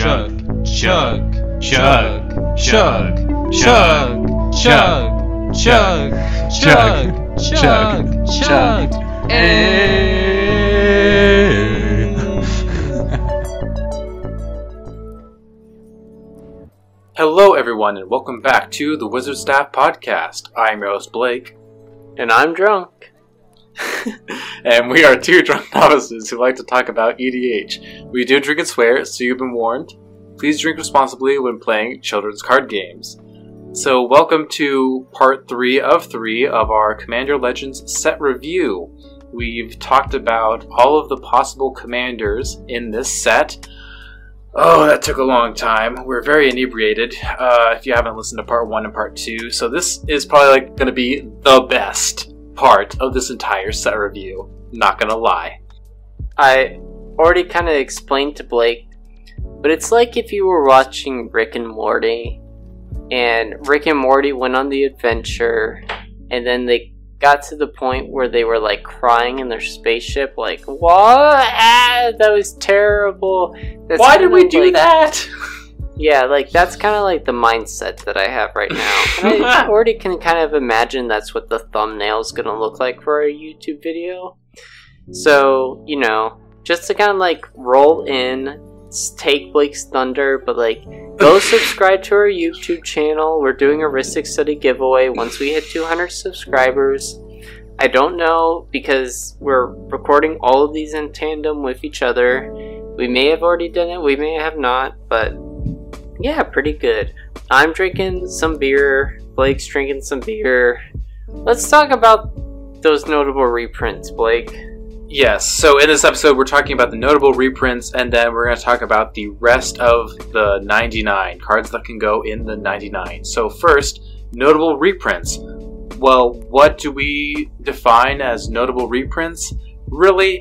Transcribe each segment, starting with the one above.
chug, chug, chug, chug, chug, chug, chug, chug, chug, chug, Hello everyone and welcome back to the Wizard Staff Podcast. I'm your host Blake. And I'm drunk. And we are two drunk novices who like to talk about EDH. We do drink and swear, so you've been warned. Please drink responsibly when playing children's card games. So welcome to part 3 of our Commander Legends set review. We've talked about all of the possible commanders in this set. Oh, that took a long time. We're very inebriated, if you haven't listened to part 1 and part 2. So this is probably going to be the best part of this entire set review. Not gonna lie. I already kind of explained to Blake, but it's like if you were watching Rick and Morty, and Rick and Morty went on the adventure, and then they got to the point where they were like crying in their spaceship, like, what? That was terrible. Why did we do that? Yeah, like, that's kind of like the mindset that I have right now. And I already can kind of imagine that's what the thumbnail's gonna look like for a YouTube video. So, you know, just to kind of like roll in, take Blake's thunder, but like, go subscribe to our YouTube channel. We're doing a Ristic Study giveaway once we hit 200 subscribers. I don't know, because we're recording all of these in tandem with each other. We may have already done it, we may have not, but yeah, pretty good. I'm drinking some beer, Blake's drinking some beer. Let's talk about those notable reprints, Blake. Yes, so in this episode we're talking about the notable reprints, and then we're going to talk about the rest of the 99 cards that can go in the 99. So first, notable reprints. Well, what do we define as notable reprints? Really,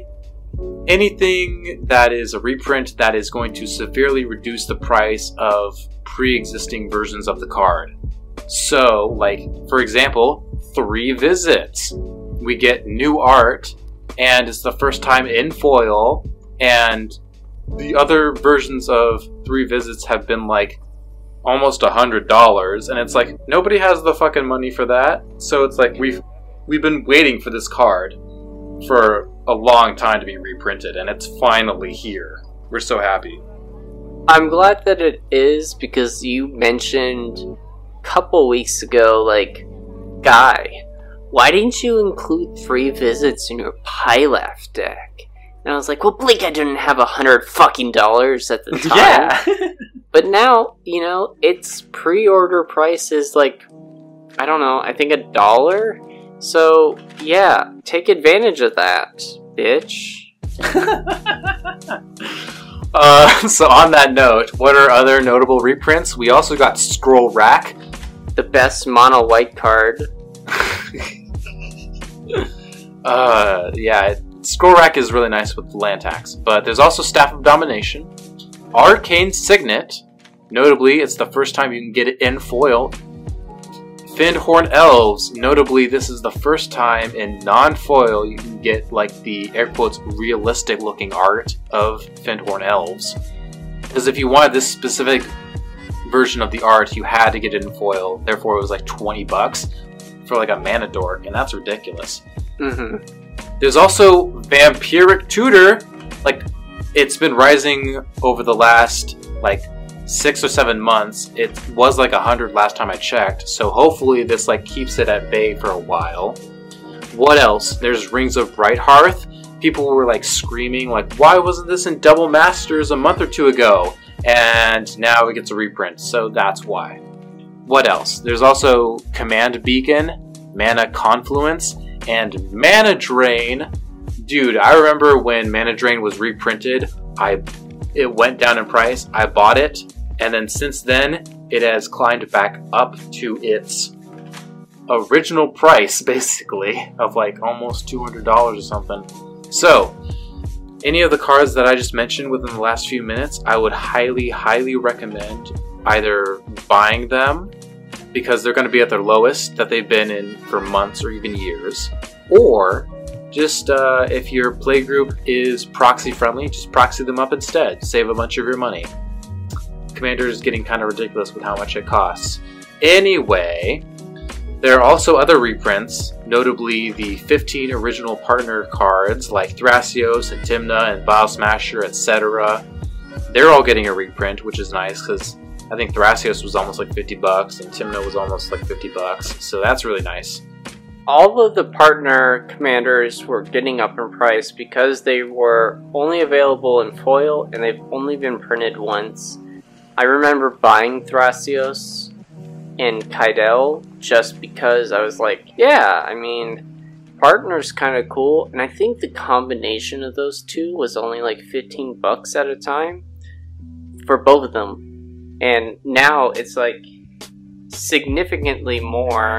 anything that is a reprint that is going to severely reduce the price of pre-existing versions of the card. So, like, for example, 3 Visits. We get new art, and it's the first time in foil, and the other versions of 3 Visits have been like almost $100, and it's like, nobody has the fucking money for that. So it's like, we've been waiting for this card for a long time to be reprinted, and it's finally here. We're so happy. I'm glad that it is, because you mentioned a couple weeks ago, like, Guy, why didn't you include 3 Visits in your Pilaf deck? And I was like, well, Blake, I didn't have $100 fucking at the time. Yeah. But now, you know, its pre-order price is like, I don't know, I think $1. So, yeah, take advantage of that, bitch. So on that note, what are other notable reprints? We also got Scroll Rack. The best mono white card. Yeah, Scroll Rack is really nice with land tax. But there's also Staff of Domination. Arcane Signet. Notably, it's the first time you can get it in foil. Fyndhorn Elves. Notably, this is the first time in non-foil you can get, like, the, air quotes, realistic looking art of Fyndhorn Elves. Because if you wanted this specific version of the art, you had to get it in foil. Therefore, it was like $20 for like a mana dork, and that's ridiculous. Mm-hmm. There's also Vampiric Tutor. Like, it's been rising over the last, like, 6 or 7 months. It was like 100 last time I checked, so hopefully this like keeps it at bay for a while. What else? There's Rings of Brighthearth. People were like screaming like, why wasn't this in Double Masters a month or 2 ago? And now it gets a reprint, so that's why. What else? There's also Command Beacon, Mana Confluence, and Mana Drain. Dude, I remember when Mana Drain was reprinted, it went down in price. I bought it, and then since then, it has climbed back up to its original price, basically, of like almost $200 or something. So, any of the cards that I just mentioned within the last few minutes, I would highly, highly recommend either buying them, because they're going to be at their lowest that they've been in for months or even years, or just if your playgroup is proxy friendly, just proxy them up instead. Save a bunch of your money. Commander is getting kind of ridiculous with how much it costs. Anyway, there are also other reprints, notably the 15 original partner cards like Thrasios and Tymna and Biosmasher, etc. They're all getting a reprint, which is nice because I think Thrasios was almost like $50 and Tymna was almost like $50, so that's really nice. All of the partner commanders were getting up in price because they were only available in foil and they've only been printed once. I remember buying Thrasios and Kaidel just because I was like, yeah, I mean, partner's kind of cool, and I think the combination of those two was only like $15 at a time for both of them, and now it's like significantly more.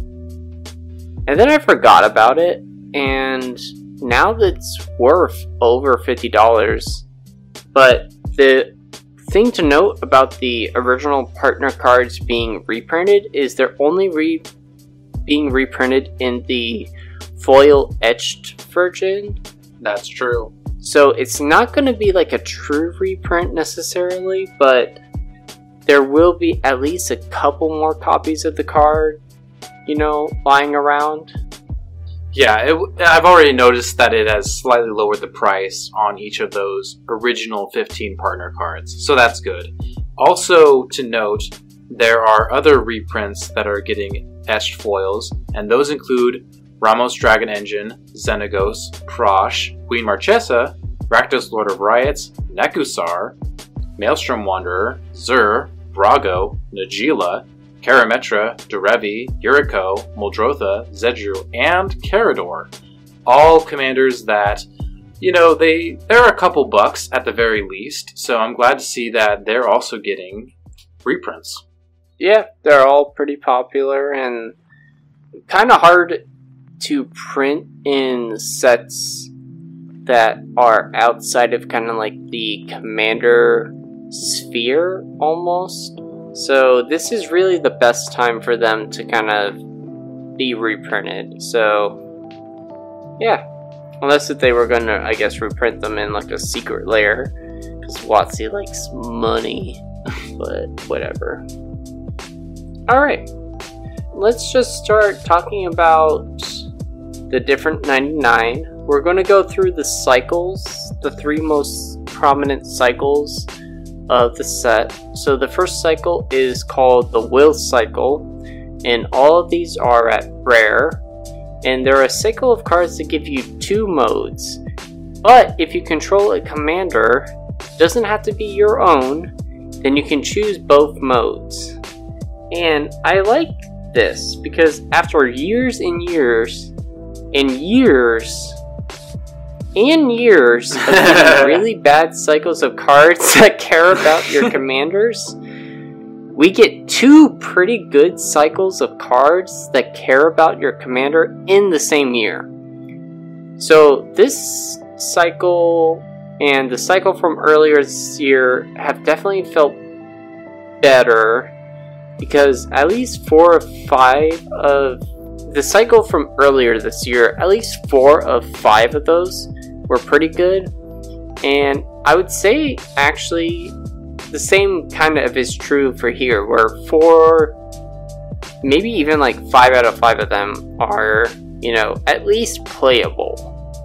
And then I forgot about it, and now that's worth over $50. But the thing to note about the original partner cards being reprinted is they're only being reprinted in the foil etched version. That's true. So it's not going to be like a true reprint necessarily, but there will be at least a couple more copies of the card, you know, lying around. Yeah, I've already noticed that it has slightly lowered the price on each of those original 15 partner cards, so that's good. Also to note, there are other reprints that are getting etched foils, and those include Ramos Dragon Engine, Xenagos, Prosh, Queen Marchesa, Rakdos Lord of Riots, Nekusar, Maelstrom Wanderer, Zur, Brago, Najila, Karametra, Derevi, Yuriko, Muldrotha, Zedru, and Carador. All commanders that, you know, they're a couple bucks at the very least, so I'm glad to see that they're also getting reprints. Yeah, they're all pretty popular and kind of hard to print in sets that are outside of kind of like the commander sphere almost. So this is really the best time for them to kind of be reprinted. So yeah, unless if they were going to, I guess, reprint them in like a secret layer, because WotC likes money, but whatever. Alright, let's just start talking about the different 99. We're going to go through the cycles, the 3 most prominent cycles of the set. So the first cycle is called the Will Cycle, and all of these are at rare, and they're a cycle of cards that give you 2 modes. But if you control a commander, it doesn't have to be your own, then you can choose both modes. And I like this because after years and years and years and years of getting really bad cycles of cards that care about your commanders, we get 2 pretty good cycles of cards that care about your commander in the same year. So this cycle and the cycle from earlier this year have definitely felt better, because at least 4 or 5 of the cycle from earlier this year, at least 4 of 5 of those were pretty good. And I would say actually the same kind of is true for here, where 4, maybe even like 5 out of 5 of them are, you know, at least playable.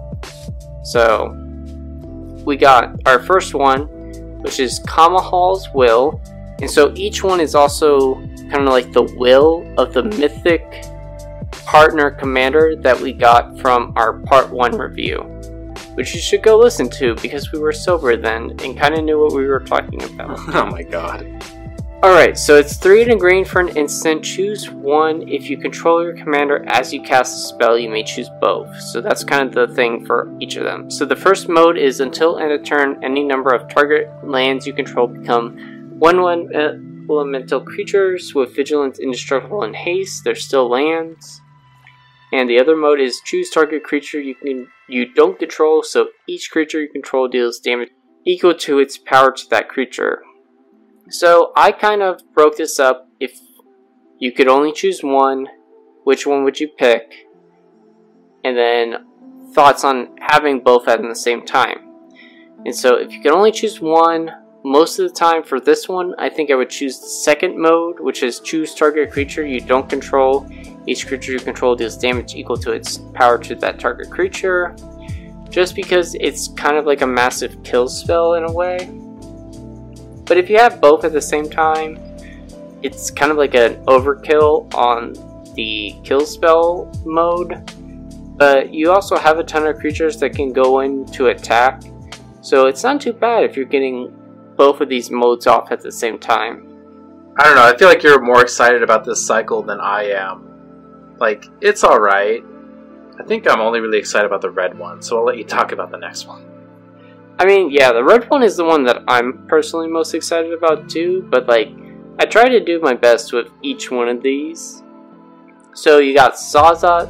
So we got our first one, which is Kamahal's Will. And so each one is also kind of like the will of the mythic partner commander that we got from our part 1 review, which you should go listen to because we were sober then and kind of knew what we were talking about. Oh my god. Alright, so it's 3 and a green for an instant. Choose one. If you control your commander as you cast a spell, you may choose both. So that's kind of the thing for each of them. So the first mode is until end of turn, any number of target lands you control become 1/1 elemental creatures with vigilance, indestructible, and haste. They're still lands. And the other mode is choose target creature you don't control, so each creature you control deals damage equal to its power to that creature. So I kind of broke this up. If you could only choose one, which one would you pick? And then thoughts on having both at the same time. And so if you can only choose one, most of the time for this one, I think I would choose the second mode, which is choose target creature you don't control. Each creature you control deals damage equal to its power to that target creature. Just because it's kind of like a massive kill spell in a way. But if you have both at the same time, it's kind of like an overkill on the kill spell mode. But you also have a ton of creatures that can go in to attack. So it's not too bad if you're getting both of these modes off at the same time. I don't know, I feel like you're more excited about this cycle than I am. Like, it's alright. I think I'm only really excited about the red one, so I'll let you talk about the next one. I mean, yeah, the red one is the one that I'm personally most excited about too, but like, I try to do my best with each one of these. So you got Saws.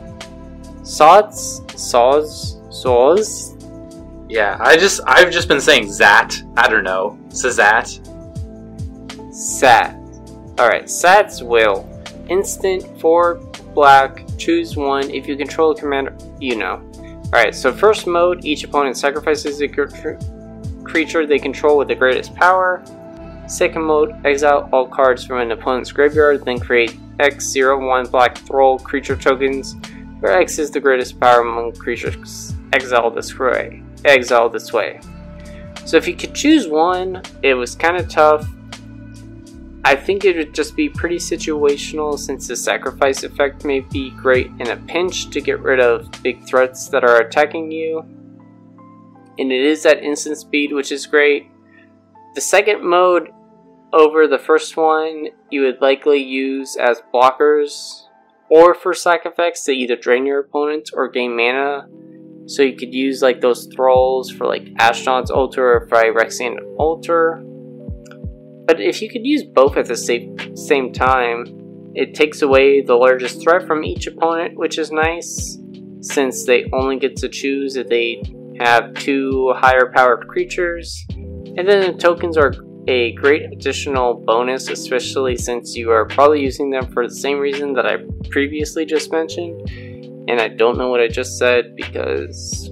Yeah, I've just been saying Zat. I don't know. Sazat. Sat. Alright, Sat's Will. Instant, 4 black, choose one. If you control a commander, you know. Alright, so first mode, each opponent sacrifices a creature they control with the greatest power. Second mode, exile all cards from an opponent's graveyard, then create X01 black Thrall creature tokens, where X is the greatest power among creatures exiled this way. So if you could choose one, it was kind of tough. I think it would just be pretty situational since the sacrifice effect may be great in a pinch to get rid of big threats that are attacking you. And it is at instant speed, which is great. The second mode over the first one, you would likely use as blockers or for sac effects to either drain your opponent or gain mana. So you could use like those thralls for like Ashnod's Altar or Phyrexian Altar. But if you could use both at the same time, it takes away the largest threat from each opponent, which is nice, since they only get to choose if they have 2 higher powered creatures. And then the tokens are a great additional bonus, especially since you are probably using them for the same reason that I previously just mentioned. And I don't know what I just said because...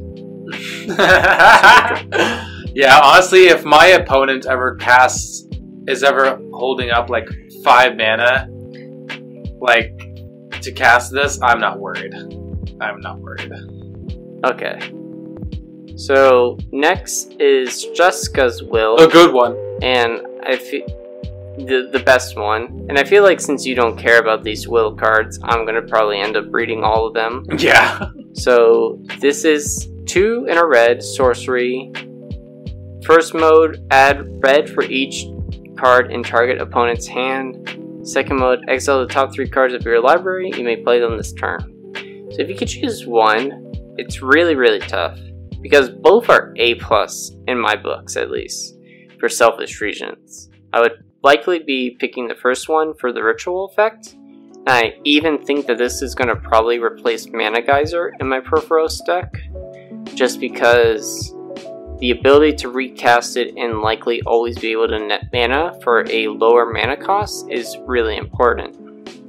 Yeah, honestly, if my opponent is ever holding up like 5 mana, like, to cast this, I'm not worried. Okay. So, next is Jessica's Will. A good one. And I feel... The best one. And I feel like since you don't care about these will cards, I'm gonna probably end up reading all of them. Yeah. So this is 2 in a red sorcery. First mode, add red for each card in target opponent's hand. Second mode, exile the top 3 cards of your library. You may play them this turn. So if you could choose one, it's really, really tough. Because both are A+ in my books, at least. For selfish reasons. I would likely be picking the first one for the ritual effect. And I even think that this is going to probably replace Mana Geyser in my Purphoros deck, just because the ability to recast it and likely always be able to net mana for a lower mana cost is really important.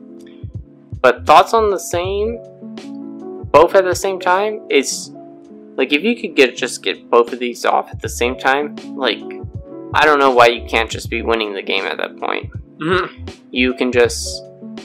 But thoughts on the same, both at the same time, is like if you could just get both of these off at the same time, like I don't know why you can't just be winning the game at that point. Mm-hmm. You can just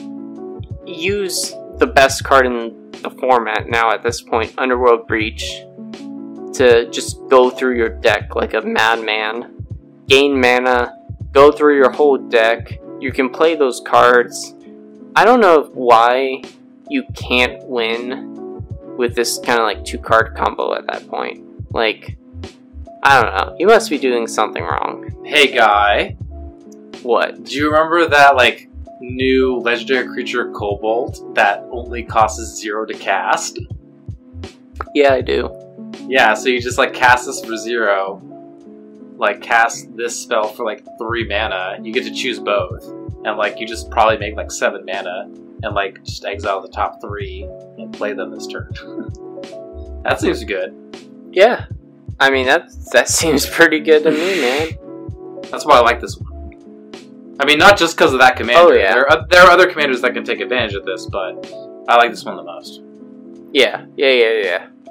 use the best card in the format now at this point, Underworld Breach, to just go through your deck like a madman, gain mana, go through your whole deck. You can play those cards. I don't know why you can't win with this kind of like 2-card combo at that point. Like, I don't know. You must be doing something wrong. Hey, guy. What? Do you remember that, like, new legendary creature Kobold that only costs 0 to cast? Yeah, I do. Yeah, so you just, like, cast this for 0. Like, cast this spell for, like, 3 mana. You get to choose both. And, like, you just probably make, like, 7 mana. And, like, just exile the top 3 and play them this turn. That seems good. Yeah. I mean, that seems pretty good to me, man. That's why I like this one. I mean, not just because of that commander. Oh, yeah. There are other commanders that can take advantage of this, but I like this one the most. Yeah.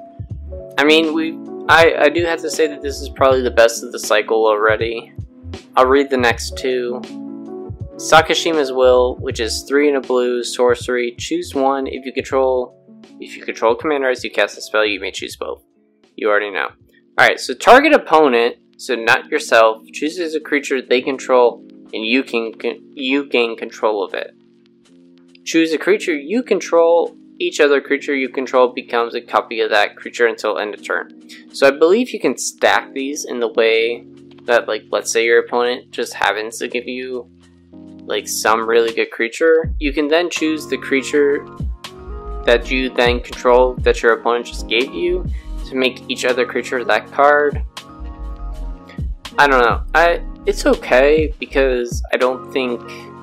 I mean, I do have to say that this is probably the best of the cycle already. I'll read the next two. Sakashima's Will, which is 3 and a blue, sorcery. Choose one. If you control commander as you cast a spell, you may choose both. You already know. Alright, so target opponent, so not yourself, chooses a creature they control, and you gain control of it. Choose a creature you control. Each other creature you control becomes a copy of that creature until end of turn. So I believe you can stack these in the way that, like, let's say your opponent just happens to give you like some really good creature. You can then choose the creature that you then control that your opponent just gave you to make each other creature that card. I don't know. It's okay because I don't think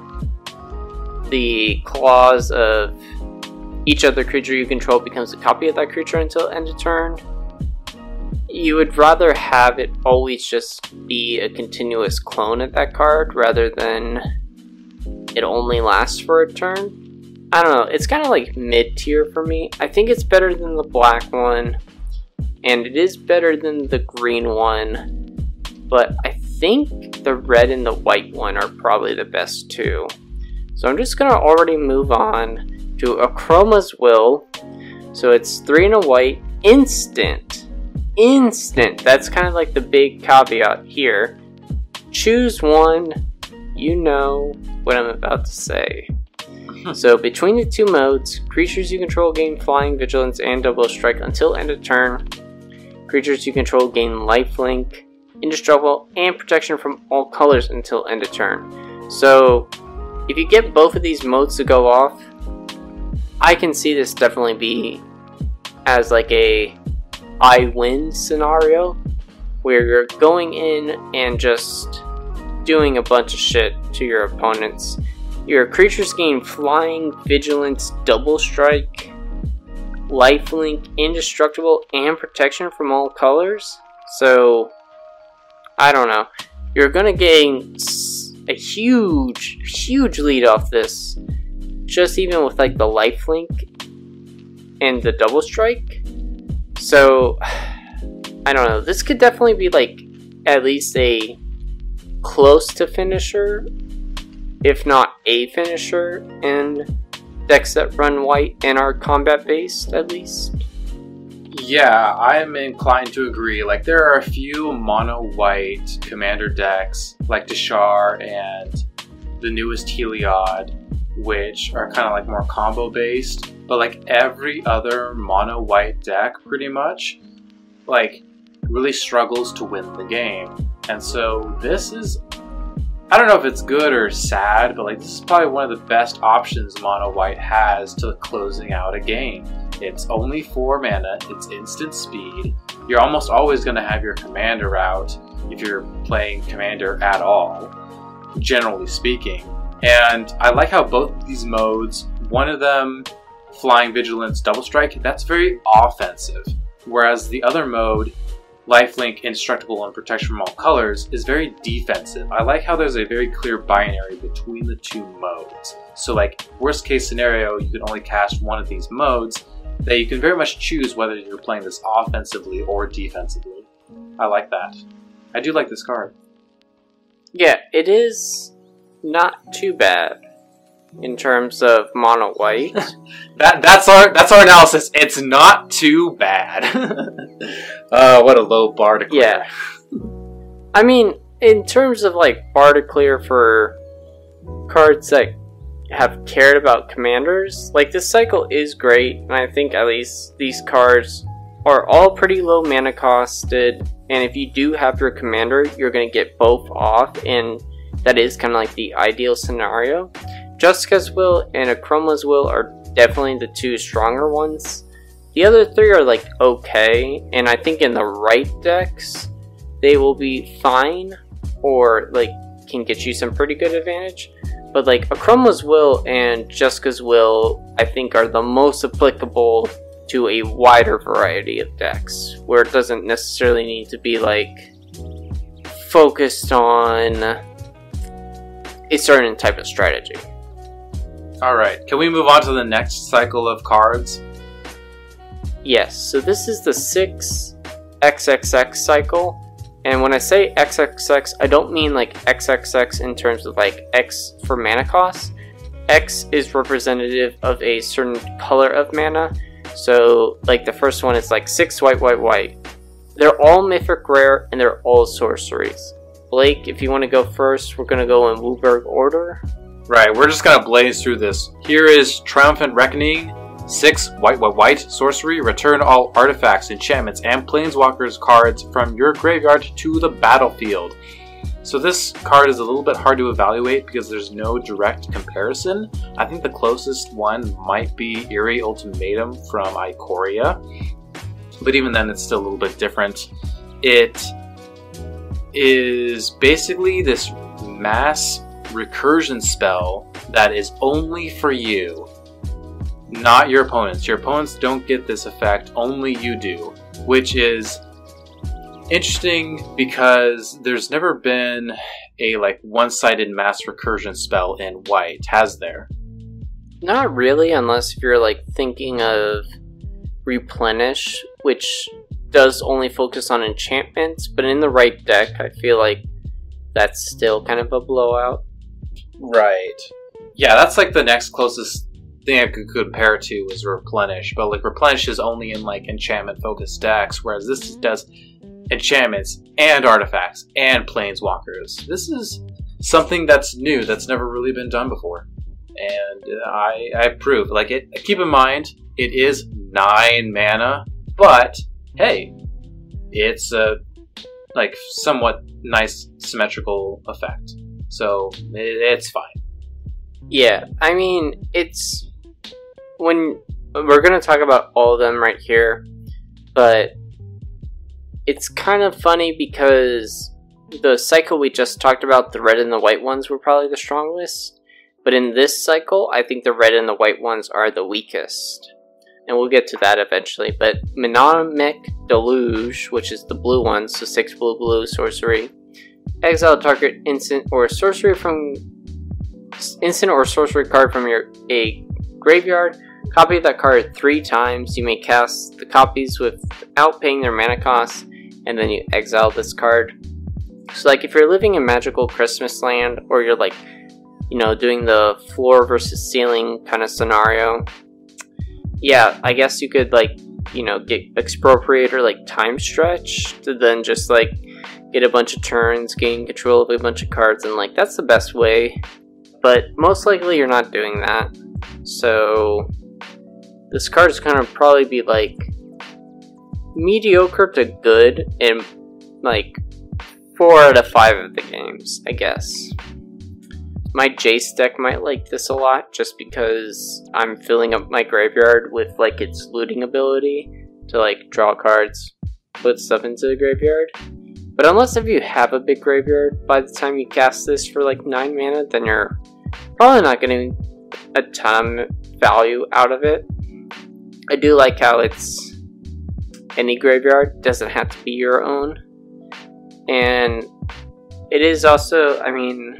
the clause of each other creature you control becomes a copy of that creature until end of turn. You would rather have it always just be a continuous clone of that card rather than it only lasts for a turn. I don't know, it's kind of like mid-tier for me. I think it's better than the black one, and it is better than the green one, but I think the red and the white one are probably the best too. So I'm just gonna already move on to Akroma's Will. So it's 3 and a white, instant. That's kind of like the big caveat here. Choose one. You know what I'm about to say. So between the two modes, creatures you control gain flying, vigilance, and double strike until end of turn. Creatures you control gain lifelink, indestructible, and protection from all colors until end of turn. So if you get both of these modes to go off, I can see this definitely be as like a I win scenario where you're going in and just doing a bunch of shit to your opponents. Your creatures gain flying, vigilance, double strike, lifelink, indestructible, and protection from all colors. So I don't know. You're gonna gain a huge lead off this, just even with like the lifelink and the double strike. So I don't know. This could definitely be like at least a close to finisher, if not a finisher, in decks that run white and are combat based at least. Yeah, I'm inclined to agree. Like, there are a few mono-white commander decks, like Deshar and the newest Heliod, which are kind of like more combo-based. But like every other mono-white deck, pretty much, like, really struggles to win the game. And so this is, I don't know if it's good or sad, but like this is probably one of the best options mono-white has to closing out a game. It's only 4 mana, it's instant speed, you're almost always going to have your commander out if you're playing commander at all, generally speaking. And I like how both of these modes, one of them, Flying Vigilance Double Strike, that's very offensive, whereas the other mode, Lifelink, Indestructible, and Protection from All Colors, is very defensive. I like how there's a very clear binary between the two modes. So like, worst case scenario, you can only cast one of these modes, that you can very much choose whether you're playing this offensively or defensively. I like that. I do like this card. Yeah, it is not too bad in terms of mono white. That's our analysis. It's not too bad. What a low bar to clear. Yeah. I mean, in terms of like bar to clear for cards that have cared about commanders, like this cycle is great, and I think at least these cards are all pretty low mana costed, and if you do have your commander, you're going to get both off, and that is kind of like the ideal scenario. Justica's Will and Akroma's Will are definitely the two stronger ones. The other three are like okay, and I think in the right decks they will be fine, or like can get you some pretty good advantage. But like Akroma's Will and Justica's Will, I think, are the most applicable to a wider variety of decks, where it doesn't necessarily need to be like focused on a certain type of strategy. Alright, can we move on to the next cycle of cards? Yes, so this is the 6 XXX cycle. And when I say XXX, I don't mean like XXX in terms of like X for mana cost. X is representative of a certain color of mana. So like the first one is like 6 white, white, white. They're all mythic rare and they're all sorceries. Blake, if you want to go first, we're going to go in WUBRG order. Right, we're just gonna blaze through this. Here is Triumphant Reckoning, 6 white, white, white sorcery. Return all artifacts, enchantments, and planeswalkers cards from your graveyard to the battlefield. So this card is a little bit hard to evaluate because there's no direct comparison. I think the closest one might be Eerie Ultimatum from Ikoria, but even then it's still a little bit different. It is basically this mass recursion spell that is only for you, not your opponents. Your opponents don't get this effect, only you do, which is interesting because there's never been a like one-sided mass recursion spell in white, has there? Not really, unless if you're like thinking of Replenish, which does only focus on enchantments, but in the right deck I feel like that's still kind of a blowout. Right. Yeah, that's like the next closest thing I could compare it to is Replenish, but like Replenish is only in like enchantment focused decks, whereas this does enchantments and artifacts and planeswalkers. This is something that's new, that's never really been done before, and I approve. Like it. Keep in mind, it is 9 mana, but hey, it's a like somewhat nice symmetrical effect. So, it's fine. Yeah, I mean, it's... When... We're going to talk about all of them right here, but it's kind of funny because the cycle we just talked about, the red and the white ones were probably the strongest, but in this cycle, I think the red and the white ones are the weakest. And we'll get to that eventually, but Mnemonic Deluge, which is the blue one, so 6 blue blue sorcery. Exile target instant or sorcery card from a graveyard. Copy that card 3 times. You may cast the copies without paying their mana cost, and then you exile this card. So like if you're living in Magical Christmas Land, or you're like, you know, doing the floor versus ceiling kind of scenario, yeah, I guess you could like, you know, get Expropriate or like Time Stretch to then just like get a bunch of turns, gain control of a bunch of cards, and like that's the best way. But most likely you're not doing that. So this card is gonna probably be like mediocre to good in like 4 out of 5 of the games, I guess. My Jace deck might like this a lot just because I'm filling up my graveyard with like its looting ability to like draw cards, put stuff into the graveyard. But unless if you have a big graveyard, by the time you cast this for like 9 mana, then you're probably not getting a ton of value out of it. I do like how it's any graveyard, doesn't have to be your own. And it is also, I mean,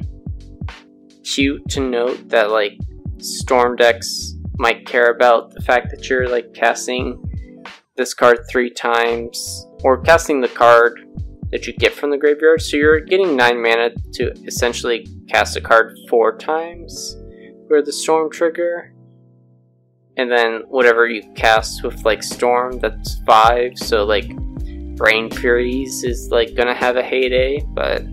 cute to note that like Storm decks might care about the fact that you're like casting this card 3 times, or casting the card that you get from the graveyard. So you're getting 9 mana to essentially cast a card 4 times for the Storm trigger. And then whatever you cast with like Storm, that's 5. So like Brain Furies is like gonna have a heyday, but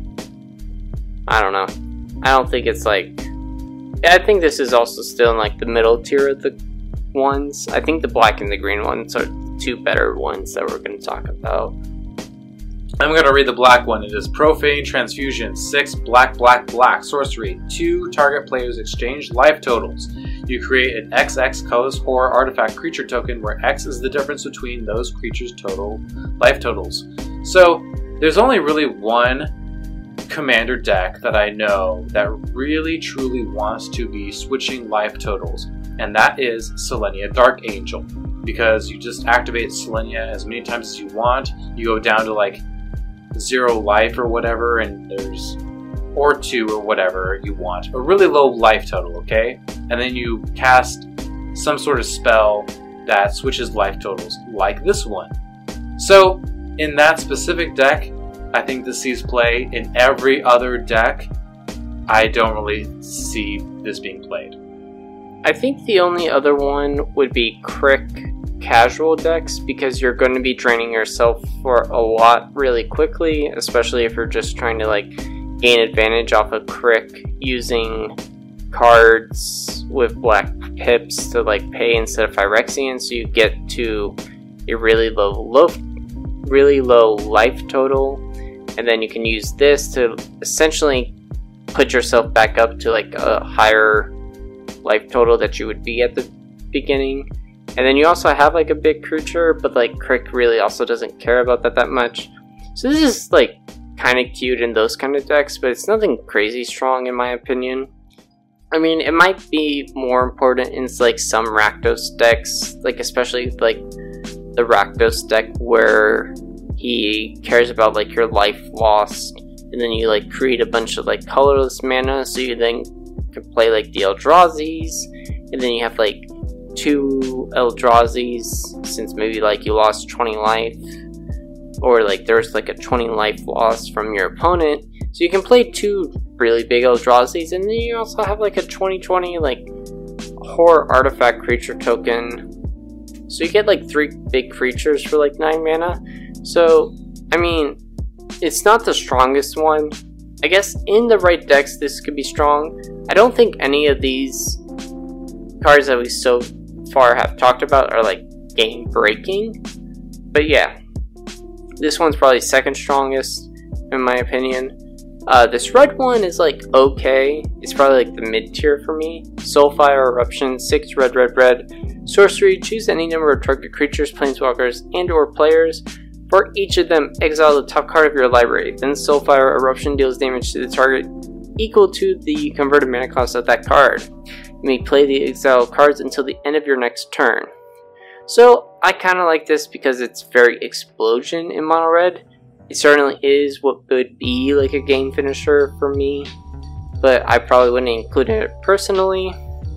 I don't know. I don't think it's like... I think this is also still in like the middle tier of the ones. I think the black and the green ones are the 2 better ones that we're going to talk about. I'm going to read the black one. It is Profane Transfusion, 6 black, black, black sorcery. 2 target players exchange life totals. You create an XX colorless horror artifact creature token where X is the difference between those creatures' total life totals. So there's only really one commander deck that I know that really truly wants to be switching life totals, and that is Selenia Dark Angel, because you just activate Selenia as many times as you want. You go down to like 0 life or whatever, and there's or 2 or whatever you want, a really low life total, okay? And then you cast some sort of spell that switches life totals, like this one. So in that specific deck, I think this sees play. In every other deck, I don't really see this being played. I think the only other one would be Crick casual decks, because you're going to be draining yourself for a lot really quickly, especially if you're just trying to like gain advantage off of Crick using cards with black pips to like pay instead of Phyrexian, so you get to a really low life total, and then you can use this to essentially put yourself back up to like a higher life total that you would be at the beginning. And then you also have like a big creature, but like Crick really also doesn't care about that much. So this is like kind of cute in those kind of decks, but it's nothing crazy strong in my opinion. I mean, it might be more important in like some Rakdos decks, like especially like the Rakdos deck where he cares about like your life lost, and then you like create a bunch of like colorless mana, so you then can play like the Eldrazi's, and then you have like 2 Eldrazi's since maybe like you lost 20 life, or like there's like a 20 life loss from your opponent, so you can play 2 really big Eldrazi's, and then you also have like a 20/20 like horror artifact creature token, so you get like 3 big creatures for like 9 mana. So I mean, it's not the strongest one. I guess in the right decks this could be strong. I don't think any of these cards that we so far have talked about are like game breaking, but yeah, this one's probably second strongest in my opinion. This red one is like okay, it's probably like the mid tier for me. Soulfire Eruption, 6 red. Sorcery, choose any number of target creatures, planeswalkers, and or players. For each of them, exile the top card of your library. Then Soulfire Eruption deals damage to the target equal to the converted mana cost of that card. You may play the exiled cards until the end of your next turn. So I kind of like this because it's very explosion in mono red. It certainly is what would be like a game finisher for me, but I probably wouldn't include it personally.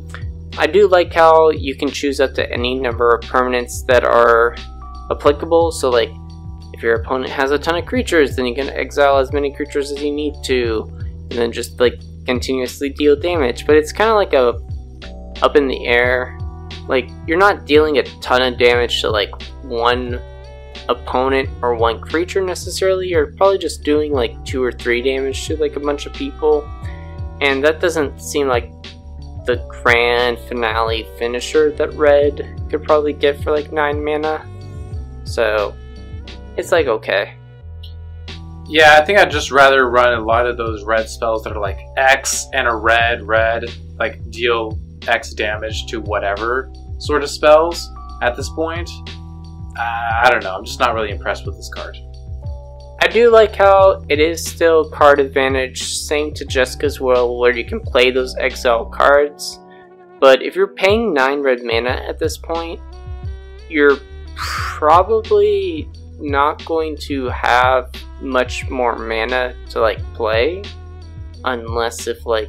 I do like how you can choose up to any number of permanents that are applicable, so like if your opponent has a ton of creatures, then you can exile as many creatures as you need to, and then just like continuously deal damage. But it's kind of like a up in the air, like you're not dealing a ton of damage to like one opponent or one creature necessarily. You're probably just doing like 2 or 3 damage to like a bunch of people, and that doesn't seem like the grand finale finisher that red could probably get for like 9 mana. So it's like okay. Yeah, I think I'd just rather run a lot of those red spells that are like X and a red, like deal X damage to whatever sort of spells at this point. I don't know, I'm just not really impressed with this card. I do like how it is still card advantage, same to Jessica's Will, where you can play those exile cards. But if you're paying 9 red mana at this point, you're probably not going to have much more mana to like play, unless if like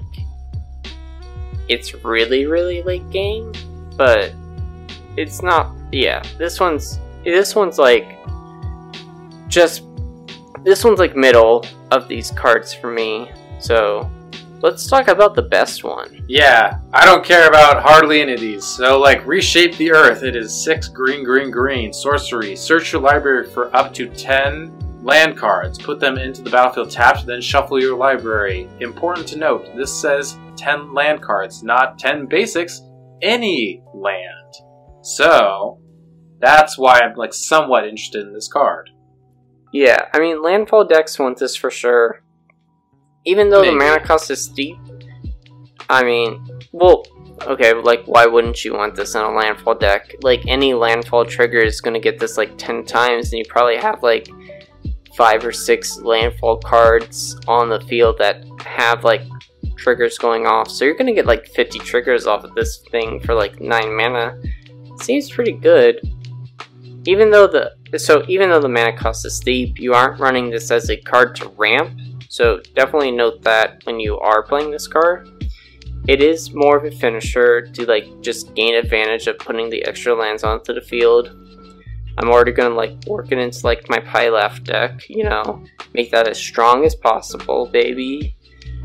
it's really late game. But it's not. Yeah, this one's like just. This one's like middle of these cards for me, so let's talk about the best one. Yeah, I don't care about hardly any of these. So like Reshape the Earth, it is 6 green. Sorcery, search your library for up to 10 land cards. Put them into the battlefield tapped, then shuffle your library. Important to note, this says 10 land cards, not 10 basics, any land. So that's why I'm like somewhat interested in this card. Yeah, I mean, landfall decks want this for sure. Even though the mana cost is steep, I mean, well, okay, like, why wouldn't you want this in a landfall deck? Like, any landfall trigger is going to get this, like, 10 times, and you probably have, like, 5 or 6 landfall cards on the field that have, like, triggers going off. So you're going to get, like, 50 triggers off of this thing for, like, 9 mana. Seems pretty good. Even though the mana cost is steep, you aren't running this as a card to ramp, so definitely note that when you are playing this card. It is more of a finisher to like just gain advantage of putting the extra lands onto the field. I'm already gonna like work it into like my Pilaf deck, you know, make that as strong as possible, baby.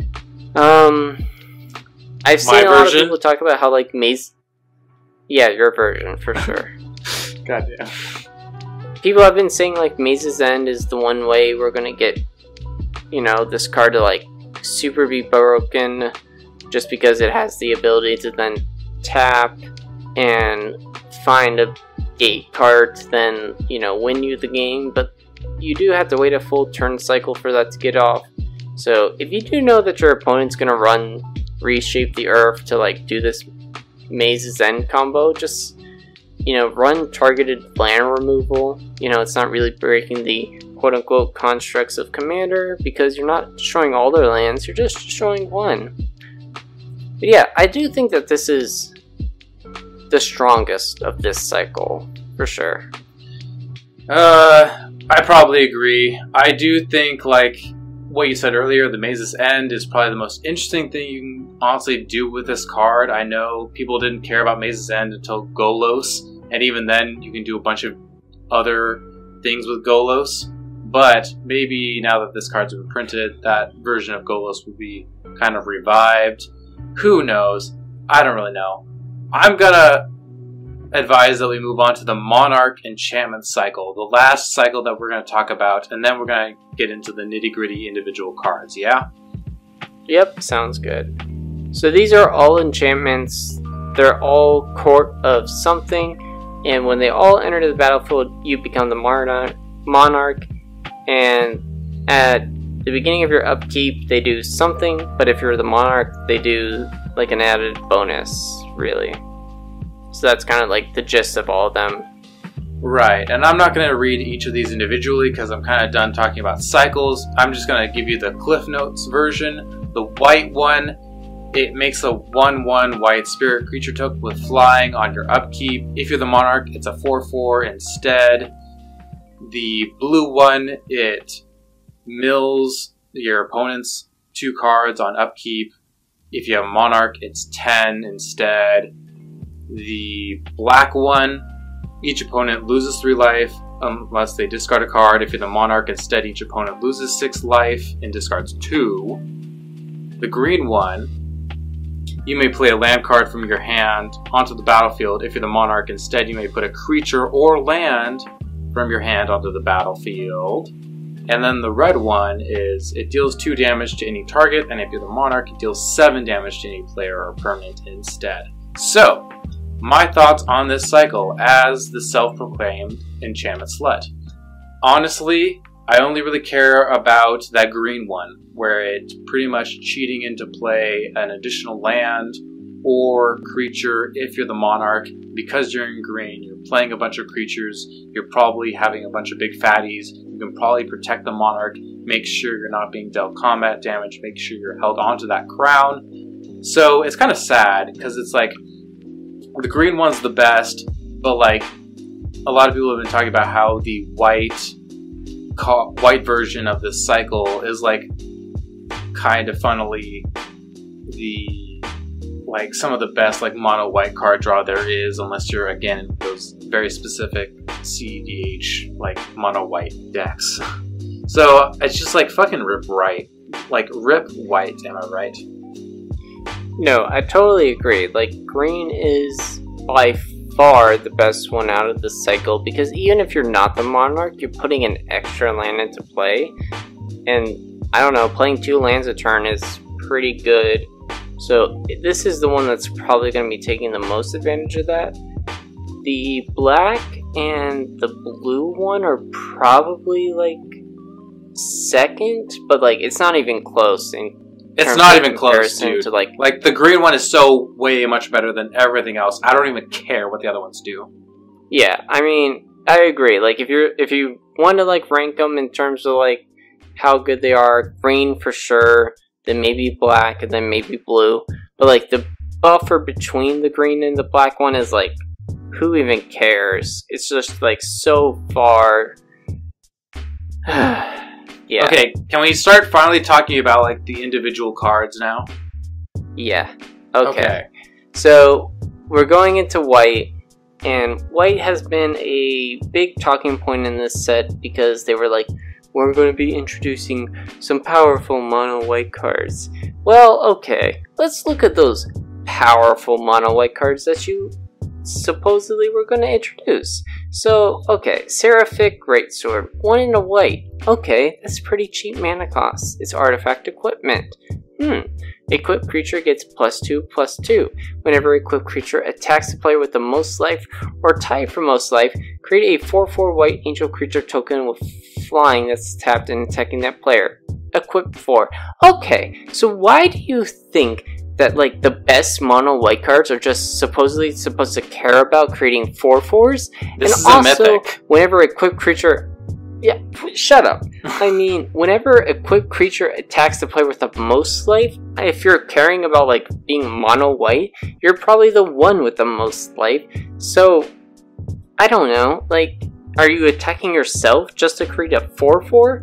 I've seen a lot of people talk about how like Maze. Yeah, your version for sure. Goddamn. People have been saying like Maze's End is the one way we're gonna get, you know, this card to like super be broken, just because it has the ability to then tap and find a gate card to then, you know, win you the game. But you do have to wait a full turn cycle for that to get off. So if you do know that your opponent's gonna run Reshape the Earth to like do this Maze's End combo, just, you know, run targeted land removal. You know, it's not really breaking the quote-unquote constructs of Commander, because you're not destroying all their lands, you're just destroying one. But yeah, I do think that this is the strongest of this cycle, for sure. I probably agree. I do think, like what you said earlier, the Maze's End is probably the most interesting thing you can honestly do with this card. I know people didn't care about Maze's End until Golos, and even then you can do a bunch of other things with Golos. But maybe now that this card's been printed, that version of Golos will be kind of revived. Who knows? I don't really know. I'm gonna advise that we move on to the Monarch Enchantment cycle, the last cycle that we're going to talk about, and then we're going to get into the nitty-gritty individual cards, yeah? Yep, sounds good. So these are all enchantments. They're all court of something, and when they all enter the battlefield, you become the Monarch, and at the beginning of your upkeep, they do something, but if you're the Monarch, they do like an added bonus, really. So that's kind of like the gist of all of them. Right, and I'm not going to read each of these individually because I'm kind of done talking about cycles. I'm just going to give you the Cliff Notes version. The white one, it makes a 1/1 white spirit creature token with flying on your upkeep. If you're the Monarch, it's a 4/4 instead. The blue one, it mills your opponent's 2 cards on upkeep. If you have a Monarch, it's 10 instead. The black one, each opponent loses 3 life unless they discard a card. If you're the Monarch, instead each opponent loses 6 life and discards 2. The green one, you may play a land card from your hand onto the battlefield. If you're the Monarch, instead you may put a creature or land from your hand onto the battlefield. And then the red one is, it deals 2 damage to any target, and if you're the Monarch, it deals 7 damage to any player or permanent instead. So, my thoughts on this cycle as the self-proclaimed enchantment slut. Honestly, I only really care about that green one, where it's pretty much cheating into play an additional land or creature if you're the Monarch. Because you're in green, you're playing a bunch of creatures, you're probably having a bunch of big fatties, you can probably protect the Monarch, make sure you're not being dealt combat damage, make sure you're held onto that crown. So it's kind of sad, because it's like, the green one's the best, but like, a lot of people have been talking about how the white version of this cycle is like, kind of funnily, like some of the best like mono white card draw there is, unless you're again in those very specific CDH like mono white decks. So it's just like fucking rip right, like rip white. Am I right? No, I totally agree. Like green is by far the best one out of the cycle, because even if you're not the Monarch, you're putting an extra land into play, and I don't know, playing 2 lands a turn is pretty good. So this is the one that's probably going to be taking the most advantage of that. The black and the blue one are probably like second, but like it's not even close. It's not even close, dude. To like the green one is so way much better than everything else. I don't even care what the other ones do. Yeah, I mean, I agree. Like if you want to like rank them in terms of like how good they are, green for sure, then maybe black, and then maybe blue. But like the buffer between the green and the black one is like, who even cares? It's just like so far. Yeah. Okay, can we start finally talking about like the individual cards now? Yeah. Okay. So we're going into white, and white has been a big talking point in this set because they were like, we're going to be introducing some powerful mono white cards. Well, okay, let's look at those powerful mono white cards that you supposedly were going to introduce. So, okay, Seraphic Greatsword, 1 in a white. Okay, that's pretty cheap mana cost. It's artifact equipment. Equipped creature gets +2/+2. Whenever equipped creature attacks the player with the most life or tied for most life, create a 4/4 white angel creature token with flying that's tapped and attacking that player. Equipped 4. Okay, so why do you think that like the best mono white cards are just supposedly supposed to care about creating 4/4s? This and is also, a mythic. whenever equipped creature... Yeah, shut up. I mean, whenever equipped creature attacks the player with the most life, if you're caring about like being mono white, you're probably the one with the most life. So, I don't know, like, are you attacking yourself just to create a 4/4?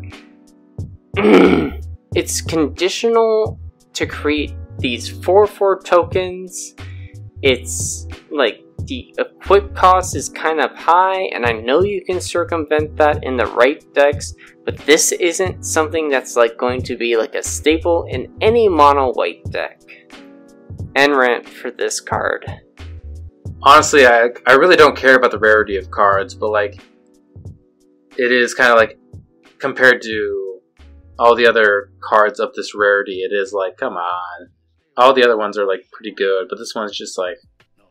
It's conditional to create these 4/4 tokens. It's like the equip cost is kind of high, and I know you can circumvent that in the right decks, but this isn't something that's like going to be like a staple in any mono white deck. End rant for this card. Honestly, I really don't care about the rarity of cards, but like, it is kind of like, compared to all the other cards of this rarity, it is like, come on. All the other ones are like pretty good, but this one's just like,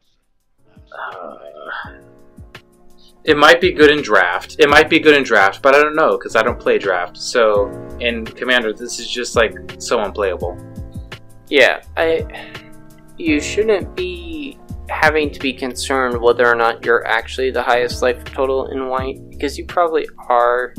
it might be good in draft. It might be good in draft, but I don't know because I don't play draft. So in Commander, this is just like so unplayable. Yeah, you shouldn't be having to be concerned whether or not you're actually the highest life total in white, because you probably are.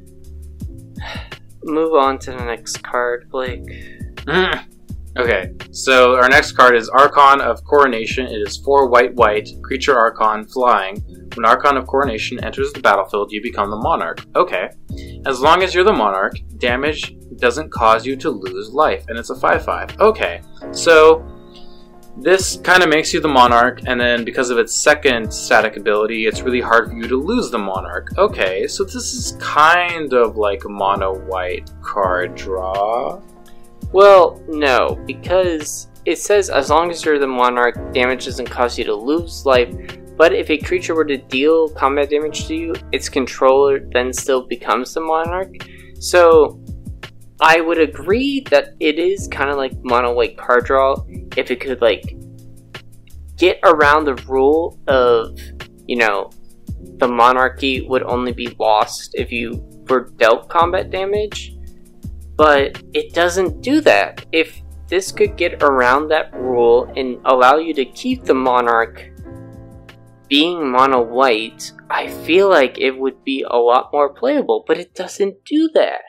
Move on to the next card, Blake. Okay, so our next card is Archon of Coronation. It is 4 white, creature Archon, flying. When Archon of Coronation enters the battlefield, you become the Monarch. Okay. As long as you're the Monarch, damage doesn't cause you to lose life, and it's a 5/5. Okay, so this kind of makes you the Monarch, and then because of its second static ability, it's really hard for you to lose the Monarch. Okay, so this is kind of like a mono-white card draw. Well, no, because it says as long as you're the Monarch, damage doesn't cause you to lose life, but if a creature were to deal combat damage to you, its controller then still becomes the Monarch. So, I would agree that it is kind of like mono-white card draw if it could, like, get around the rule of, you know, the monarchy would only be lost if you were dealt combat damage. But it doesn't do that. If this could get around that rule and allow you to keep the Monarch being mono white, I feel like it would be a lot more playable, but it doesn't do that.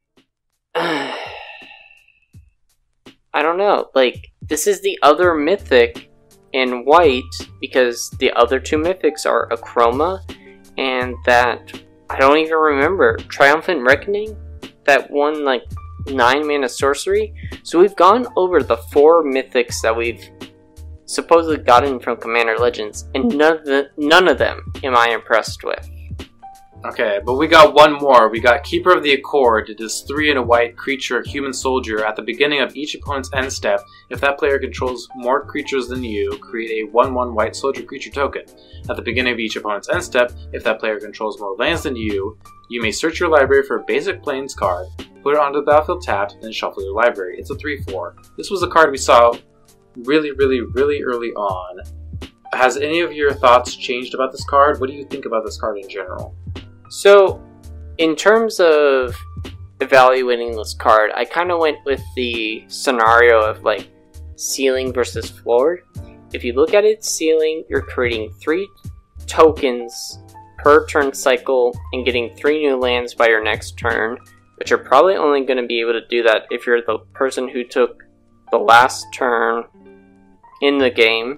I don't know, like, this is the other mythic in white, because the other two mythics are Achroma and that, I don't even remember, Triumphant Reckoning? That one, like, 9 mana sorcery. So we've gone over the 4 mythics that we've supposedly gotten from Commander Legends, and none of them am I impressed with. Okay, but we got one more. We got Keeper of the Accord. It is 3 in a white creature, human soldier. At the beginning of each opponent's end step, if that player controls more creatures than you, create a 1/1 white soldier creature token. At the beginning of each opponent's end step, if that player controls more lands than you may search your library for a basic plains card, put it onto the battlefield tapped, then shuffle your library. It's a 3/4. This was a card we saw really early on. Has any of your thoughts changed about this card? What do you think about this card in general? So, in terms of evaluating this card, I kind of went with the scenario of like ceiling versus floor. If you look at its ceiling, you're creating 3 tokens per turn cycle and getting 3 new lands by your next turn, but you're probably only going to be able to do that if you're the person who took the last turn in the game.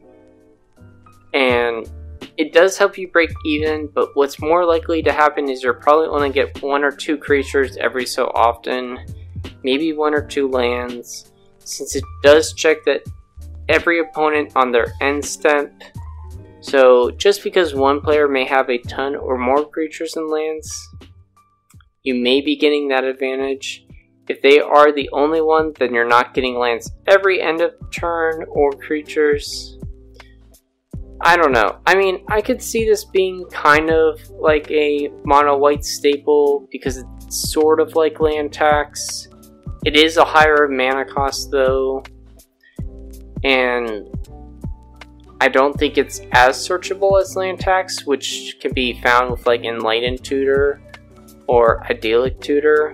And it does help you break even, but what's more likely to happen is you'll probably only get 1 or 2 creatures every so often, maybe 1 or 2 lands, since it does check that every opponent on their end step So just because one player may have a ton or more creatures and lands, you may be getting that advantage. If they are the only one, then you're not getting lands every end of turn or creatures. I don't know. I mean, I could see this being kind of like a mono white staple because it's sort of like land tax. It is a higher mana cost though, and I don't think it's as searchable as land tax, which can be found with like Enlightened Tutor or Idyllic Tutor.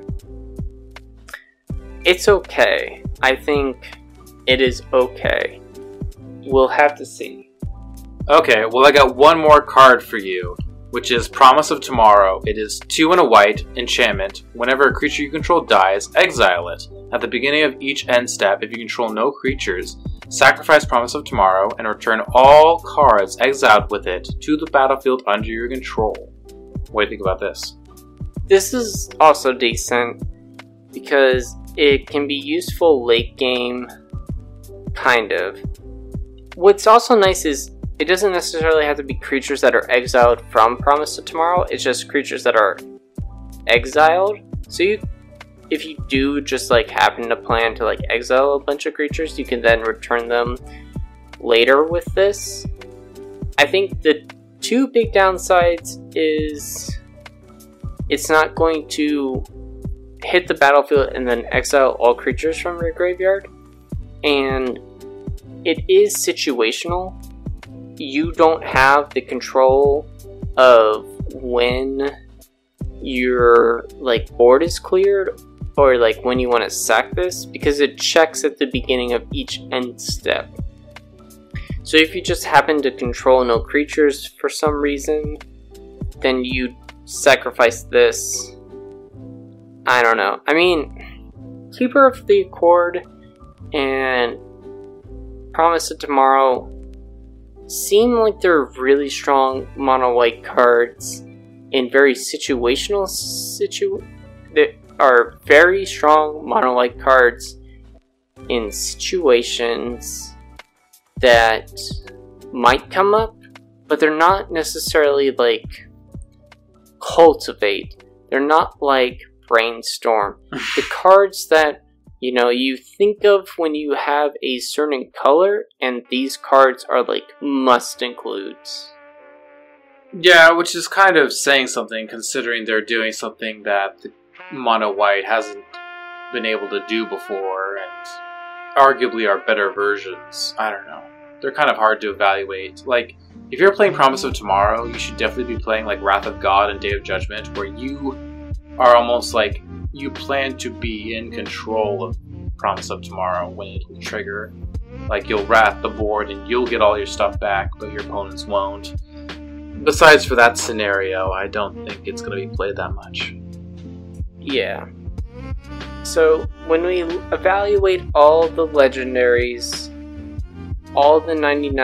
It's okay. I think it is okay. We'll have to see. Okay, well I got one more card for you, which is Promise of Tomorrow. It is 2 and a white, enchantment. Whenever a creature you control dies, exile it. At the beginning of each end step, if you control no creatures, sacrifice Promise of Tomorrow and return all cards exiled with it to the battlefield under your control. What do you think about this? This is also decent because it can be useful late game, kind of. What's also nice is it doesn't necessarily have to be creatures that are exiled from Promise of Tomorrow, it's just creatures that are exiled. So if you do just like happen to plan to like exile a bunch of creatures, you can then return them later with this. I think the two big downsides is it's not going to hit the battlefield and then exile all creatures from your graveyard, and it is situational. You don't have the control of when your like board is cleared or like when you want to sack this, because it checks at the beginning of each end step. So if you just happen to control no creatures for some reason, then you sacrifice this. I don't know. I mean, Keeper of the Accord and Promise of Tomorrow seem like they're really strong mono white cards in very situational they are very strong mono white cards in situations that might come up, but they're not necessarily like Cultivate. They're not like Brainstorm. The cards that you think of when you have a certain color, and these cards are like must includes. Yeah, which is kind of saying something considering they're doing something that the mono white hasn't been able to do before, and arguably are better versions. I don't know. They're kind of hard to evaluate. Like, if you're playing Promise of Tomorrow, you should definitely be playing like Wrath of God and Day of Judgment, where you are almost like you plan to be in control of Promise of Tomorrow when it will trigger. Like, you'll wrath the board and you'll get all your stuff back, but your opponents won't. Besides for that scenario, I don't think it's going to be played that much. Yeah. So, when we evaluate all the legendaries, all the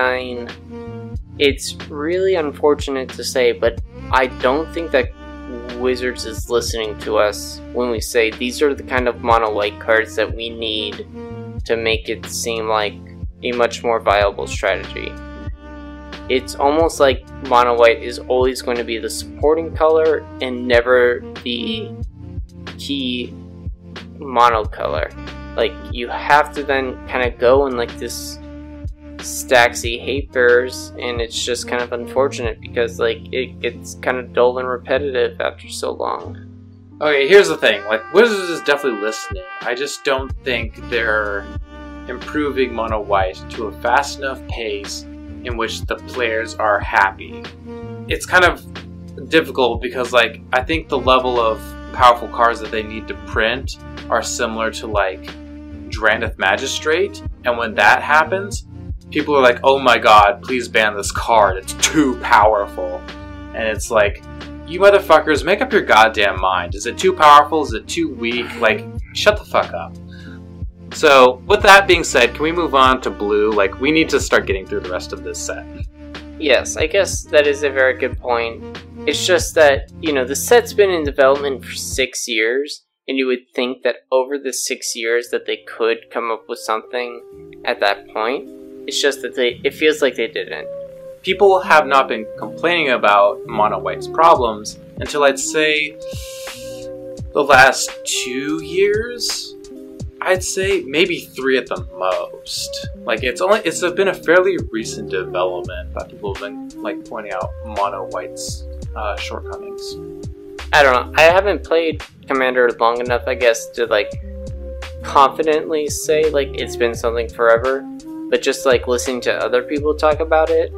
99, it's really unfortunate to say, but I don't think that Wizards is listening to us when we say these are the kind of mono white cards that we need to make it seem like a much more viable strategy. It's almost like mono white is always going to be the supporting color and never the key mono color. Like, you have to then kind of go in like this Staxy hate bears, and it's just kind of unfortunate because like it gets kind of dull and repetitive after so long. Okay, here's the thing. Like, Wizards is definitely listening. I just don't think they're improving mono white to a fast enough pace in which the players are happy. It's kind of difficult because like I think the level of powerful cards that they need to print are similar to like Drannith Magistrate, and when that happens, people are like, oh my god, please ban this card, it's too powerful. And it's like, you motherfuckers, make up your goddamn mind. Is it too powerful? Is it too weak? Like, shut the fuck up. So, with that being said, can we move on to blue? Like, we need to start getting through the rest of this set. Yes, I guess that is a very good point. It's just that, the set's been in development for 6 years, and you would think that over the 6 years that they could come up with something at that point. It's just that it feels like they didn't. people have not been complaining about Mono White's problems until I'd say the last 2 years. I'd say maybe 3 at the most. Like it's been a fairly recent development that people have been like pointing out Mono White's shortcomings. I don't know. I haven't played Commander long enough, I guess, to like confidently say like it's been something forever. But just like listening to other people talk about it,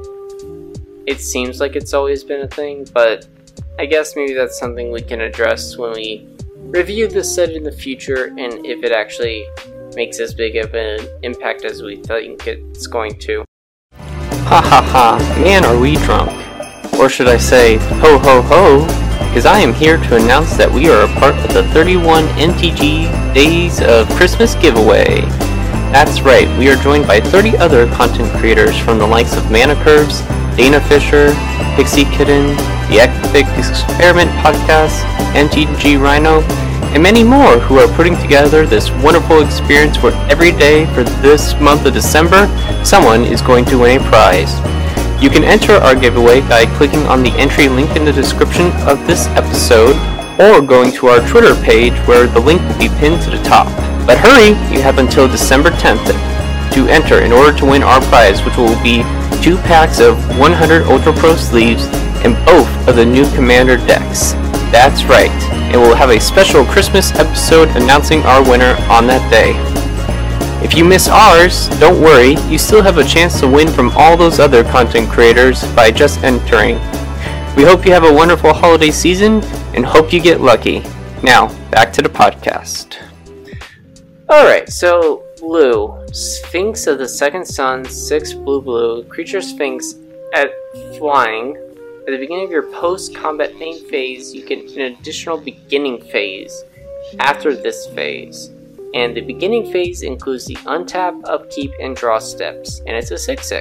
it seems like it's always been a thing. But I guess maybe that's something we can address when we review this set in the future, and if it actually makes as big of an impact as we think it's going to. Ha ha ha, man are we drunk. Or should I say, ho ho ho, because I am here to announce that we are a part of the 31 NTG Days of Christmas giveaway. That's right, we are joined by 30 other content creators from the likes of Mana Curves, Dana Fisher, Pixie Kitten, the Epic Experiment Podcast, NTG Rhino, and many more who are putting together this wonderful experience where every day for this month of December, someone is going to win a prize. You can enter our giveaway by clicking on the entry link in the description of this episode, or going to our Twitter page where the link will be pinned to the top. But hurry, you have until December 10th to enter in order to win our prize, which will be 2 packs of 100 Ultra Pro sleeves and both of the new Commander decks. That's right, and we'll have a special Christmas episode announcing our winner on that day. If you miss ours, don't worry, you still have a chance to win from all those other content creators by just entering. We hope you have a wonderful holiday season and hope you get lucky. Now, back to the podcast. Alright, so Blue, Sphinx of the Second Sun, 6 blue, creature Sphinx at flying. At the beginning of your post-combat main phase, you get an additional beginning phase after this phase. And the beginning phase includes the untap, upkeep, and draw steps, and it's a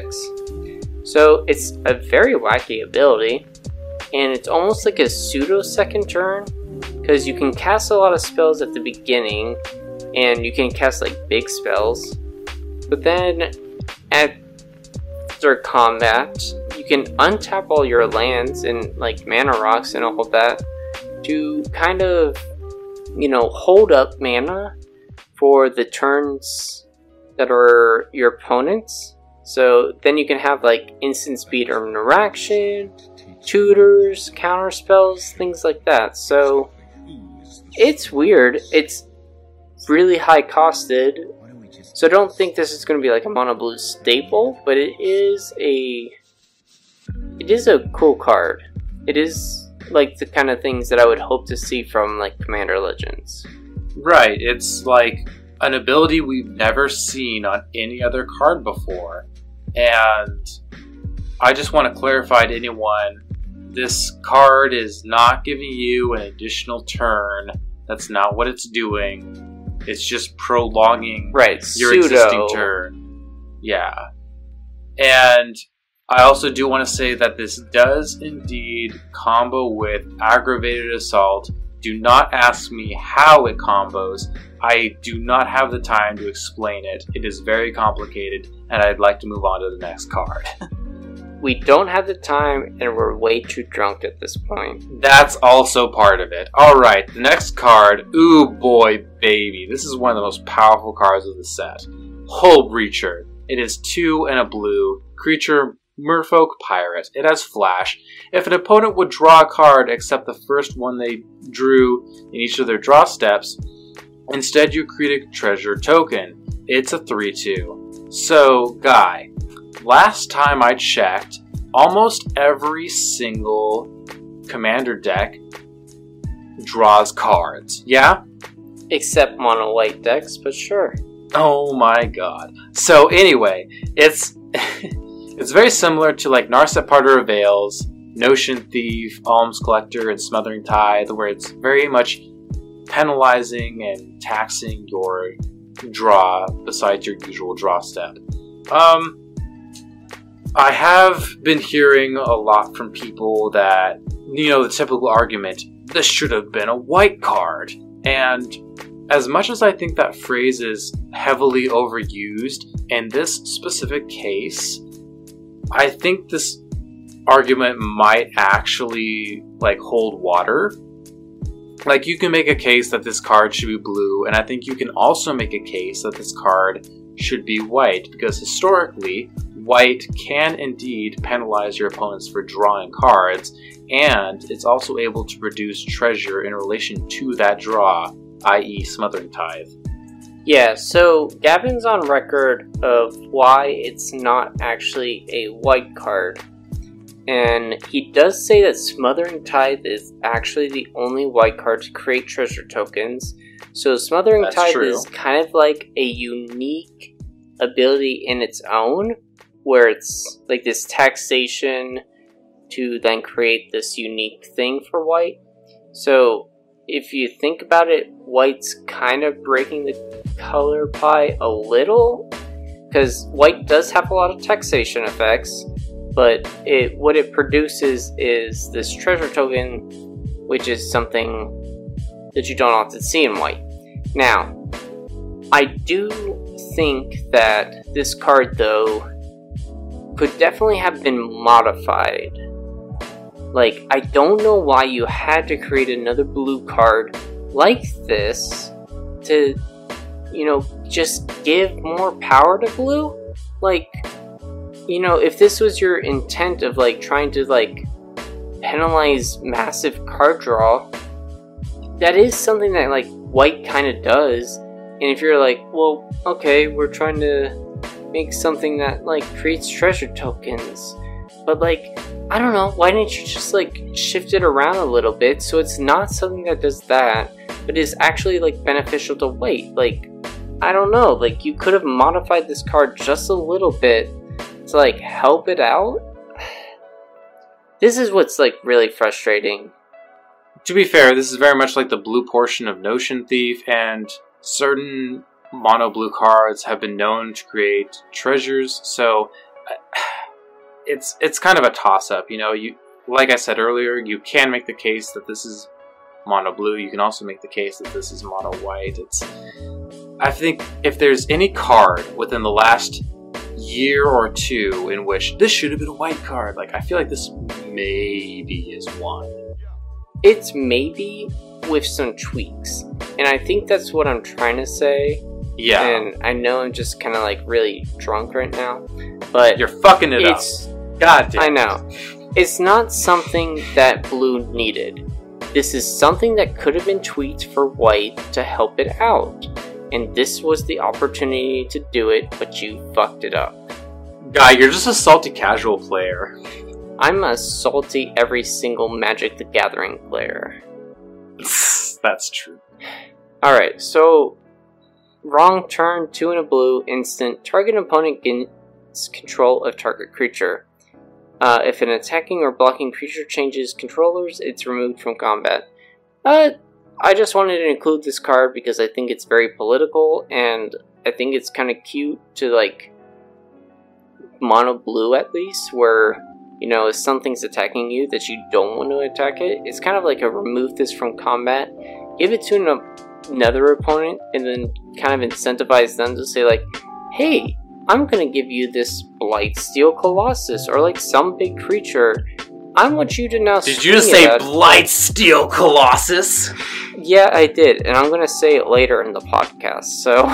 6/6. So it's a very wacky ability, and it's almost like a pseudo second turn, because you can cast a lot of spells at the beginning, and you can cast like big spells, but then after combat, you can untap all your lands and like mana rocks and all of that to kind of, hold up mana for the turns that are your opponents. So then you can have like instant speed or interaction, tutors, counter spells, things like that. So it's weird. It's really high costed. So I don't think this is going to be like a mono blue staple, but it is a cool card. It is like the kind of things that I would hope to see from like Commander Legends. Right, it's like an ability we've never seen on any other card before. And I just want to clarify to anyone, this card is not giving you an additional turn. That's not what it's doing. It's just prolonging your existing turn. Yeah. And I also do want to say that this does indeed combo with Aggravated Assault. Do not ask me how it combos. I do not have the time to explain it. It is very complicated, and I'd like to move on to the next card. We don't have the time, and we're way too drunk at this point. That's also part of it. Alright, the next card, ooh boy baby. This is one of the most powerful cards of the set. Hull Breacher. It is 2 and a blue. Creature, Merfolk Pirate. It has flash. If an opponent would draw a card except the first one they drew in each of their draw steps, instead you create a treasure token. It's a 3/2. So, Guy, last time I checked, almost every single Commander deck draws cards. Yeah? Except mono white decks, but sure. Oh my god. So anyway, it's it's very similar to like Narset Parter of Veils, Notion Thief, Alms Collector, and Smothering Tithe, where it's very much penalizing and taxing your draw besides your usual draw step. I have been hearing a lot from people that, the typical argument, this should have been a white card. And as much as I think that phrase is heavily overused, in this specific case, I think this argument might actually like hold water. Like, you can make a case that this card should be blue, and I think you can also make a case that this card should be white, because historically, white can indeed penalize your opponents for drawing cards, and it's also able to produce treasure in relation to that draw, i.e. Smothering Tithe. Yeah, so Gavin's on record of why it's not actually a white card. And he does say that Smothering Tithe is actually the only white card to create treasure tokens. So Smothering Tithe is kind of like a unique ability in its own, where it's like this taxation to then create this unique thing for white. So if you think about it, white's kind of breaking the color pie a little, because white does have a lot of taxation effects, but what it produces is this treasure token, which is something that you don't often see in white. Now, I do think that this card, though, could definitely have been modified. Like, I don't know why you had to create another blue card like this to, just give more power to blue. Like, if this was your intent of, like, trying to, like, penalize massive card draw, that is something that, like, white kind of does. And if you're like, well, okay, we're trying to make something that, like, creates treasure tokens, but, like, I don't know, why didn't you just, like, shift it around a little bit so it's not something that does that, but is actually, like, beneficial to white? Like, I don't know, like, you could have modified this card just a little bit to, like, help it out. This is what's, like, really frustrating. To be fair, this is very much like the blue portion of Notion Thief, and certain mono blue cards have been known to create treasures, so it's kind of a toss-up. You, like I said earlier, you can make the case that this is mono blue. You can also make the case that this is mono white. I think if there's any card within the last year or two in which this should have been a white card, like, I feel like this maybe is one. It's maybe with some tweaks, and I think that's what I'm trying to say. Yeah. And I know I'm just kind of, like, really drunk right now, but you're fucking it up. God damn. I know. It's not something that blue needed. This is something that could have been tweaked for white to help it out. And this was the opportunity to do it, but you fucked it up. Guy, you're just a salty casual player. I'm a salty every single Magic the Gathering player. That's true. Alright, so wrong turn, 2 and a blue, instant. Target opponent gains control of target creature. If an attacking or blocking creature changes controllers, it's removed from combat. I just wanted to include this card because I think it's very political, and I think it's kind of cute to, like, mono blue at least, where, if something's attacking you that you don't want to attack it, it's kind of like a remove this from combat, give it to another opponent, and then kind of incentivize them to say, like, hey, I'm gonna give you this Blightsteel Colossus, or, like, some big creature. I want you to now. Did you just say Blightsteel Colossus? Yeah, I did, and I'm gonna say it later in the podcast, so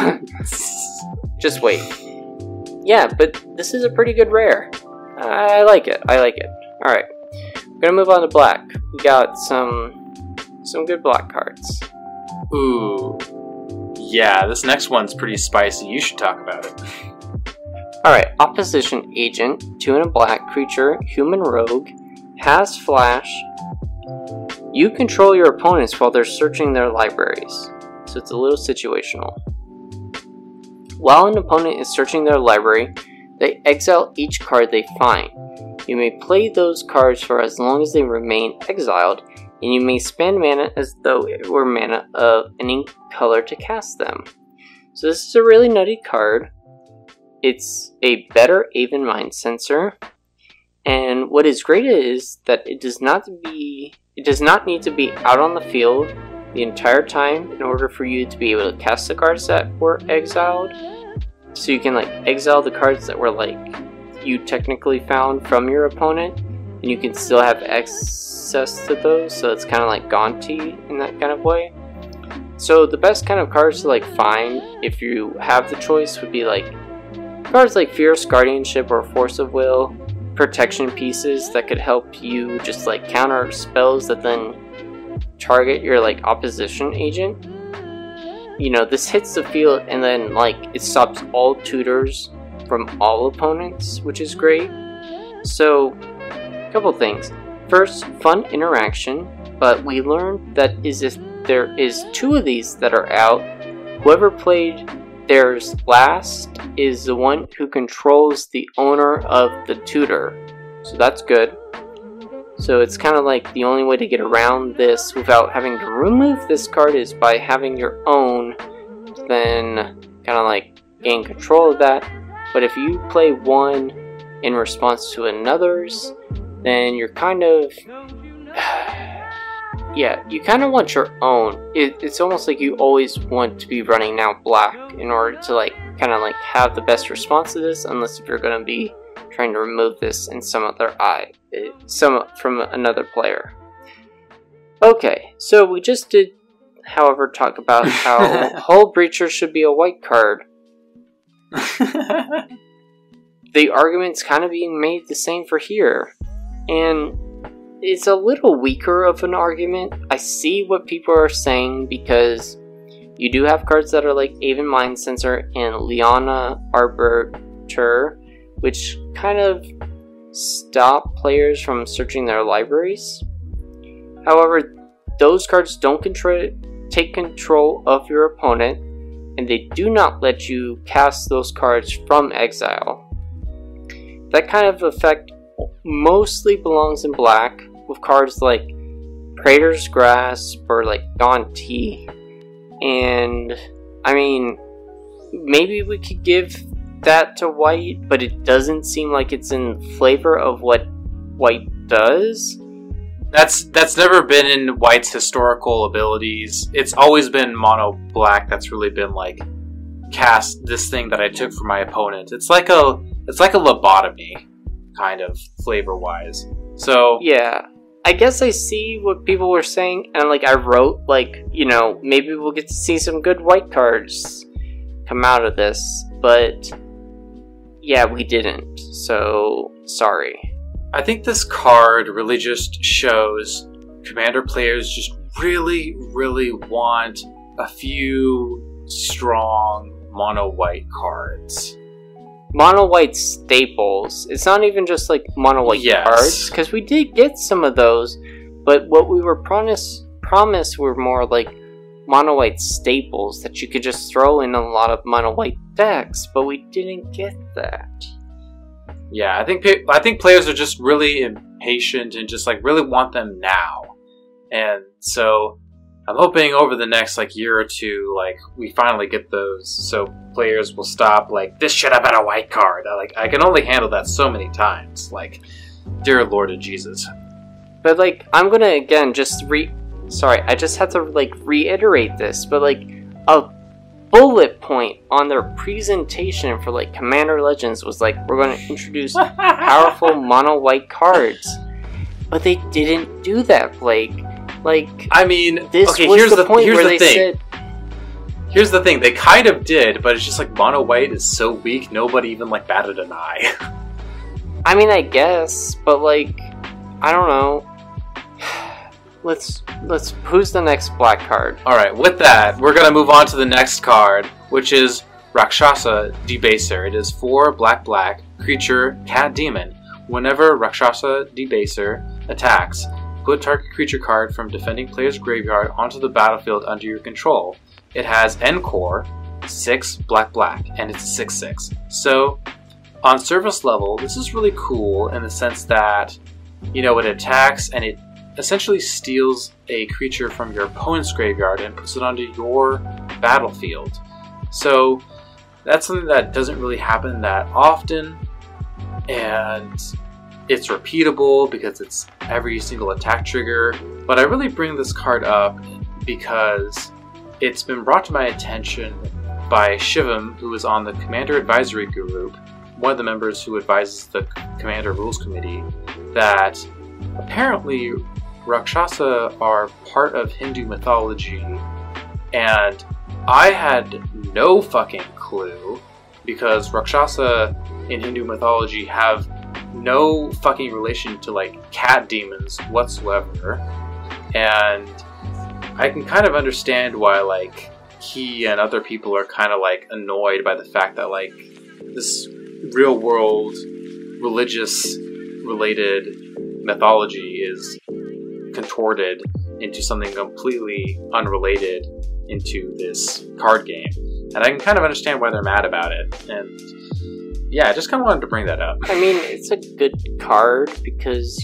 just wait. Yeah, but this is a pretty good rare. I like it. Alright, we're gonna move on to black. We got some good black cards. Ooh. Yeah, this next one's pretty spicy. You should talk about it. Alright, Opposition Agent, 2 and a black creature, human rogue, has flash. You control your opponents while they're searching their libraries. So it's a little situational. While an opponent is searching their library, they exile each card they find. You may play those cards for as long as they remain exiled, and you may spend mana as though it were mana of any color to cast them. So this is a really nutty card. It's a better Aven Mind Sensor, and what is great is that it does not need to be out on the field the entire time in order for you to be able to cast the cards that were exiled. So you can, like, exile the cards that were, like, you technically found from your opponent, and you can still have access to those, so it's kind of like Gonti in that kind of way. So the best kind of cards to like find if you have the choice would be like cards like Fierce Guardianship or Force of Will, protection pieces that could help you just like counter spells that then target your like opposition agent. You know, this hits the field and then like it stops all tutors from all opponents, which is great. So, a couple things. First, fun interaction, but we learned that if there is 2 of these that are out, whoever played theirs last is the one who controls the owner of the tutor. So that's good. So it's kind of like the only way to get around this without having to remove this card is by having your own, then kind of like gain control of that. But if you play one in response to another's, then you're kind of, yeah, you kind of want your own. It's almost like you always want to be running now black in order to like kind of like have the best response to this, unless if you're going to be trying to remove this in some other from another player. Okay, so we just did, however, talk about how Hull Breacher should be a white card. The argument's kind of being made the same for here, and it's a little weaker of an argument. I see what people are saying because you do have cards that are like Aven Mindcensor and Liana Arbiter, which kind of stop players from searching their libraries. However, those cards don't take control of your opponent, and they do not let you cast those cards from exile. That kind of effect mostly belongs in black, with cards like Praetor's Grasp or like Gonti. And, I mean, maybe we could give that to white, but it doesn't seem like it's in flavor of what white does. That's never been in white's historical abilities. It's always been mono black that's really been like cast this thing that I took from my opponent. It's like a lobotomy kind of flavor wise. So yeah, I guess I see what people were saying, and like I wrote like, you know, maybe we'll get to see some good white cards come out of this, but yeah, we didn't. So sorry. I think this card really just shows Commander players just really, really want a few strong mono white cards. Mono white staples. It's not even just like mono white cards, because we did get some of those, but what we were promised were more like mono white staples that you could just throw in a lot of mono white decks, but we didn't get that. Yeah, I think players are just really impatient and just like really want them now, and so I'm hoping over the next like year or two, like we finally get those, so players will stop like this should have been a white card. I can only handle that so many times. Like, dear Lord of Jesus. But like I'm gonna again just I just have to like reiterate this, but like a bullet point on their presentation for like Commander Legends was like, we're going to introduce powerful mono white cards, but they didn't do that, Blake. Like, I mean, this okay, was here's the point where they said. Here's the thing, they kind of did, but it's just like mono white is so weak, nobody even like batted an eye. I mean, I guess, but like, I don't know. Let's who's the next black card? Alright, with that, we're gonna move on to the next card, which is Rakshasa Debaser. It is 4 black creature cat demon. Whenever Rakshasa Debaser attacks, put target creature card from defending player's graveyard onto the battlefield under your control. It has Encore, 6 black, and it's a 6/6. So, on surface level, this is really cool in the sense that, you know, it attacks and it essentially steals a creature from your opponent's graveyard and puts it onto your battlefield. So that's something that doesn't really happen that often, and it's repeatable because it's every single attack trigger. But I really bring this card up because it's been brought to my attention by Shivam, who is on the Commander Advisory group, one of the members who advises the Commander Rules Committee that apparently Rakshasa are part of Hindu mythology, and I had no fucking clue, because Rakshasa in Hindu mythology have no fucking relation to like cat demons whatsoever, and I can kind of understand why like he and other people are kind of like annoyed by the fact that like this real world religious related mythology is contorted into something completely unrelated into this card game, and I can kind of understand why they're mad about it. And yeah, I just kind of wanted to bring that up. I mean, it's a good card because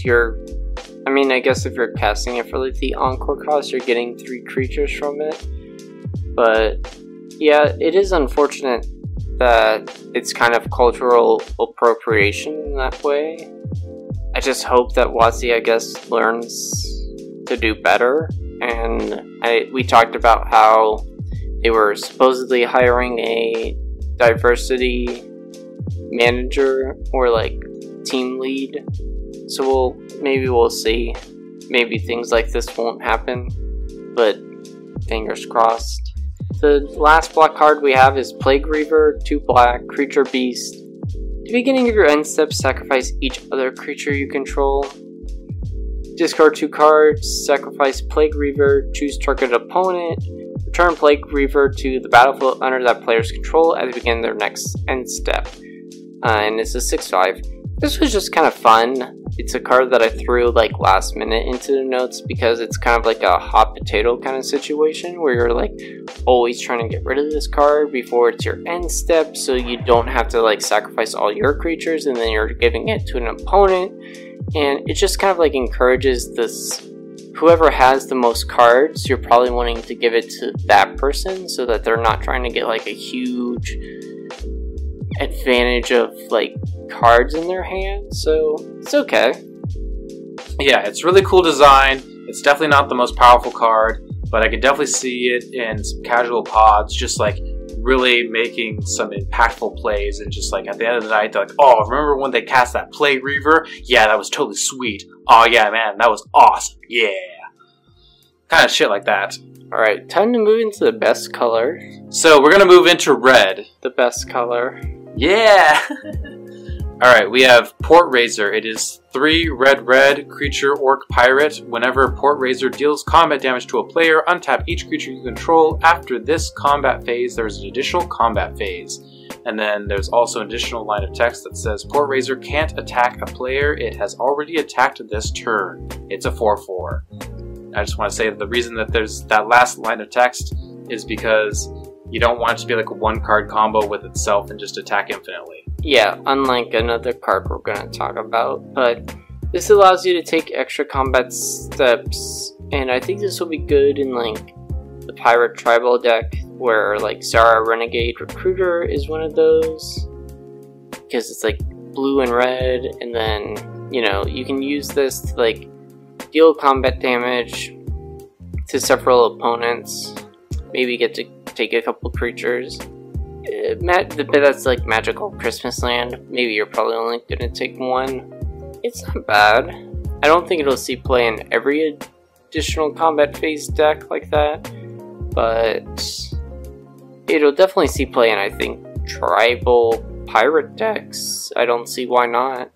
I guess if you're casting it for like the Encore cost, you're getting 3 creatures from it. But yeah, it is unfortunate that it's kind of cultural appropriation in that way. I just hope that WotC, I guess, learns to do better. And we talked about how they were supposedly hiring a diversity manager or like team lead. So maybe we'll see. Maybe things like this won't happen, but fingers crossed. The last black card we have is Plague Reaver, 2 black, creature beast. At the beginning of your end step, sacrifice each other creature you control. Discard 2 cards, sacrifice Plague Reaver, choose target opponent, return Plague Reaver to the battlefield under that player's control at the beginning of their next end step. And it's a 6/5. This was just kind of fun. It's a card that I threw like last minute into the notes because it's kind of like a hot potato kind of situation where you're like always trying to get rid of this card before it's your end step, so you don't have to like sacrifice all your creatures and then you're giving it to an opponent. And it just kind of like encourages this, whoever has the most cards, you're probably wanting to give it to that person so that they're not trying to get like a huge advantage of like cards in their hand. So it's okay. Yeah, it's really cool design. It's definitely not the most powerful card, but I can definitely see it in some casual pods just like really making some impactful plays, and just like at the end of the night they're like, oh, remember when they cast that Plague Reaver? Yeah, that was totally sweet. Oh yeah, man, that was awesome. Yeah. Kind of shit like that. Alright, time to move into the best color. So we're gonna move into red. The best color. Yeah! Alright, we have Port Razor. It is 3 red creature orc pirate. Whenever Port Razor deals combat damage to a player, untap each creature you control. After this combat phase, there's an additional combat phase. And then there's also an additional line of text that says, Port Razor can't attack a player it has already attacked this turn. It's a 4/4. I just want to say that the reason that there's that last line of text is because you don't want it to be like a 1-card combo with itself and just attack infinitely. Yeah, unlike another card we're going to talk about, but this allows you to take extra combat steps, and I think this will be good in like the Pirate Tribal deck, where like Zara Renegade Recruiter is one of those, because it's like blue and red, and then, you know, you can use this to like deal combat damage to several opponents, maybe get to take a couple creatures. The bit that's like Magical Christmas Land, maybe you're probably only gonna take 1. It's not bad. I don't think it'll see play in every additional combat phase deck like that, but it'll definitely see play in, I think, tribal pirate decks. I don't see why not.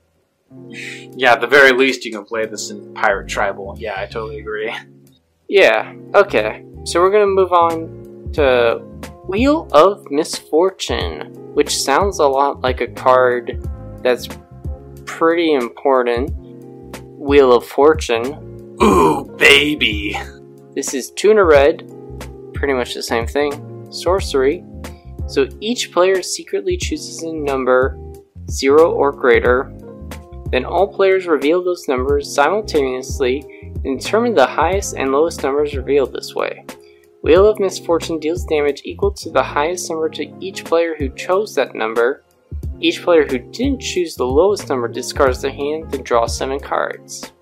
Yeah, at the very least you can play this in Pirate Tribal. Yeah, I totally agree. Yeah, okay. So we're gonna move on to Wheel of Misfortune, which sounds a lot like a card that's pretty important. Wheel of Fortune. Ooh, baby! This is 2 and a red, pretty much the same thing. Sorcery. So each player secretly chooses a number 0 or greater. Then all players reveal those numbers simultaneously and determine the highest and lowest numbers revealed this way. Wheel of Misfortune deals damage equal to the highest number to each player who chose that number. Each player who didn't choose the lowest number discards their hand and draws 7 cards.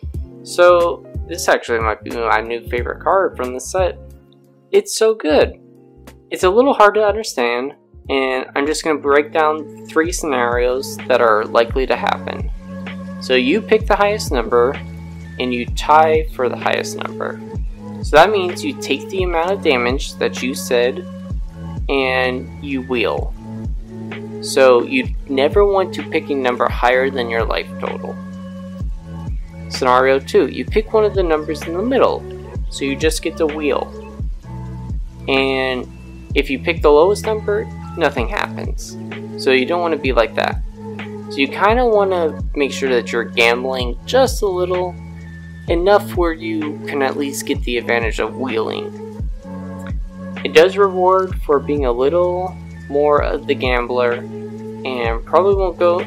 So this actually might be my new favorite card from the set. It's so good. It's a little hard to understand, And I'm just going to break down 3 scenarios that are likely to happen. So you pick the highest number, and you tie for the highest number. So that means you take the amount of damage that you said, and you wheel. So you never want to pick a number higher than your life total. Scenario 2, you pick one of the numbers in the middle, so you just get to wheel. And if you pick the lowest number, nothing happens. So you don't want to be like that. So you kind of want to make sure that you're gambling just a little, enough where you can at least get the advantage of wheeling. It does reward for being a little more of the gambler, and probably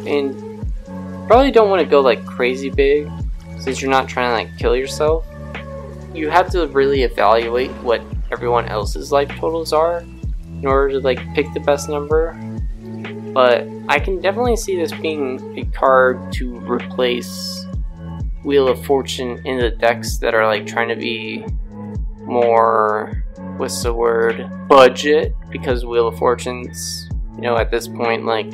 don't want to go like crazy big, since you're not trying to like kill yourself. You have to really evaluate what everyone else's life totals are in order to like pick the best number. But I can definitely see this being a card to replace Wheel of Fortune in the decks that are like trying to be more, what's the word, budget, because Wheel of Fortune's, at this point like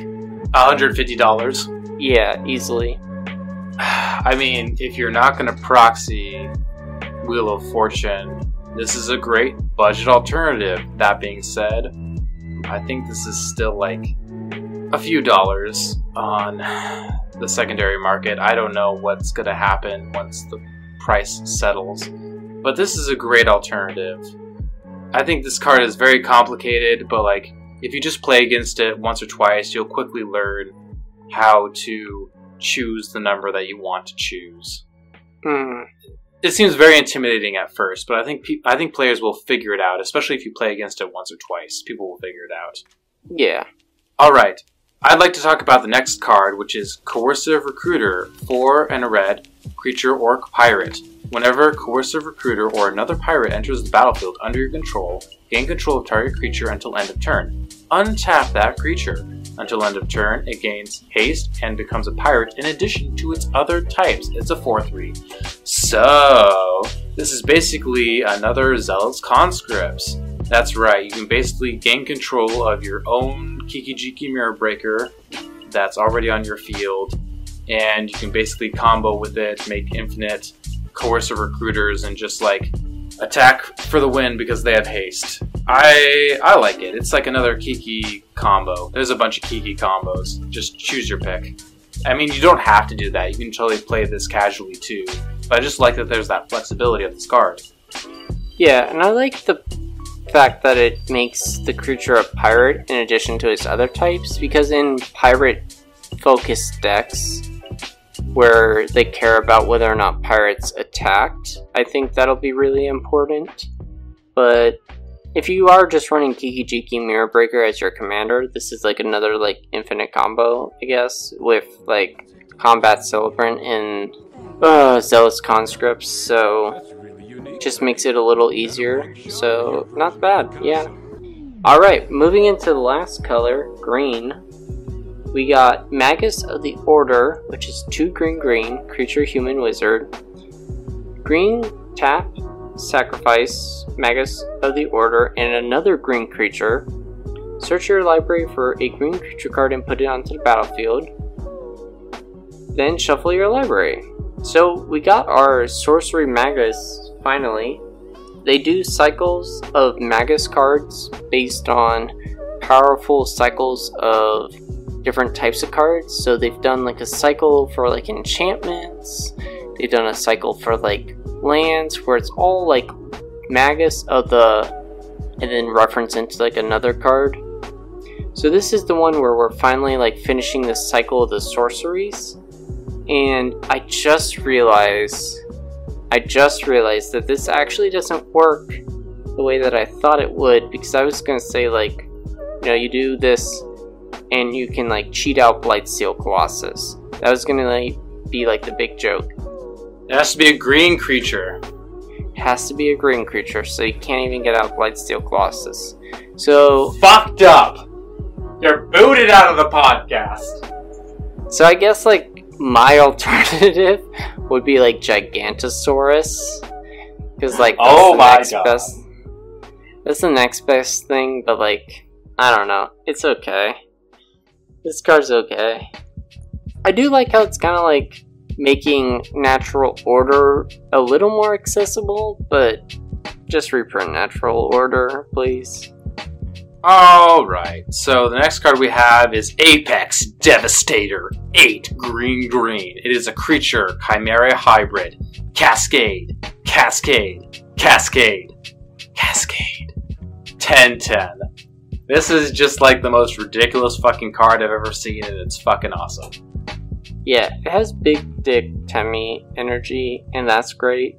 $150. Yeah, easily. I mean, if you're not going to proxy Wheel of Fortune, this is a great budget alternative. That being said, I think this is still like a few dollars on the secondary market. I don't know what's going to happen once the price settles, but this is a great alternative. I think this card is very complicated, but like if you just play against it once or twice, you'll quickly learn how to choose the number that you want to choose. It seems very intimidating at first, but I think players will figure it out, especially if you play against it once or twice. People will figure it out. Yeah. Alright, I'd like to talk about the next card, which is Coercive Recruiter, 4 and a red, creature orc pirate. Whenever Coercive Recruiter or another pirate enters the battlefield under your control, gain control of target creature until end of turn. Untap that creature. Until end of turn, it gains haste and becomes a pirate in addition to its other types. It's a 4/3. So, this is basically another Zealot's Conscripts. That's right, you can basically gain control of your own Kiki-Jiki Mirror Breaker that's already on your field, and you can basically combo with it, make infinite Coercive Recruiters, and just like attack for the win because they have haste. I like it. It's like another Kiki combo. There's a bunch of Kiki combos. Just choose your pick. I mean, you don't have to do that. You can totally play this casually too. But I just like that there's that flexibility of this card. Yeah, and I like the fact that it makes the creature a pirate in addition to its other types, because in pirate-focused decks, where they care about whether or not pirates attacked, I think that'll be really important. But if you are just running Kiki-Jiki Mirror Breaker as your commander, this is like another like infinite combo, I guess, with like Combat Celebrant and Zealous Conscripts, so just makes it a little easier, so not bad, yeah. Alright, moving into the last color, green, we got Magus of the Order, which is 2 green, creature, human, wizard. Green, tap, sacrifice Magus of the Order and another green creature. Search your library for a green creature card and put it onto the battlefield. Then shuffle your library. So we got our Sorcery Magus finally. They do cycles of Magus cards based on powerful cycles of different types of cards. So they've done like a cycle for like enchantments. They've done a cycle for like lands where it's all like Magus of the, and then reference into like another card. So this is the one where we're finally like finishing the cycle of the sorceries. And I just realized that this actually doesn't work the way that I thought it would, because I was gonna say like, you do this and you can like cheat out Blightsteel Colossus. That was gonna like be like the big joke. It has to be a green creature. It has to be a green creature, so you can't even get out Blightsteel Colossus. So fucked up. You're booted out of the podcast. So I guess like my alternative would be like Gigantosaurus, because like that's the next best thing. But like I don't know. It's okay. This card's okay. I do like how it's kind of like making Natural Order a little more accessible, but just reprint Natural Order, please. Alright, so the next card we have is Apex Devastator. 8 green. It is a creature, Chimera hybrid. Cascade. 10/10. This is just like the most ridiculous fucking card I've ever seen, and it's fucking awesome. Yeah, it has Big Dick Temmie energy, and that's great.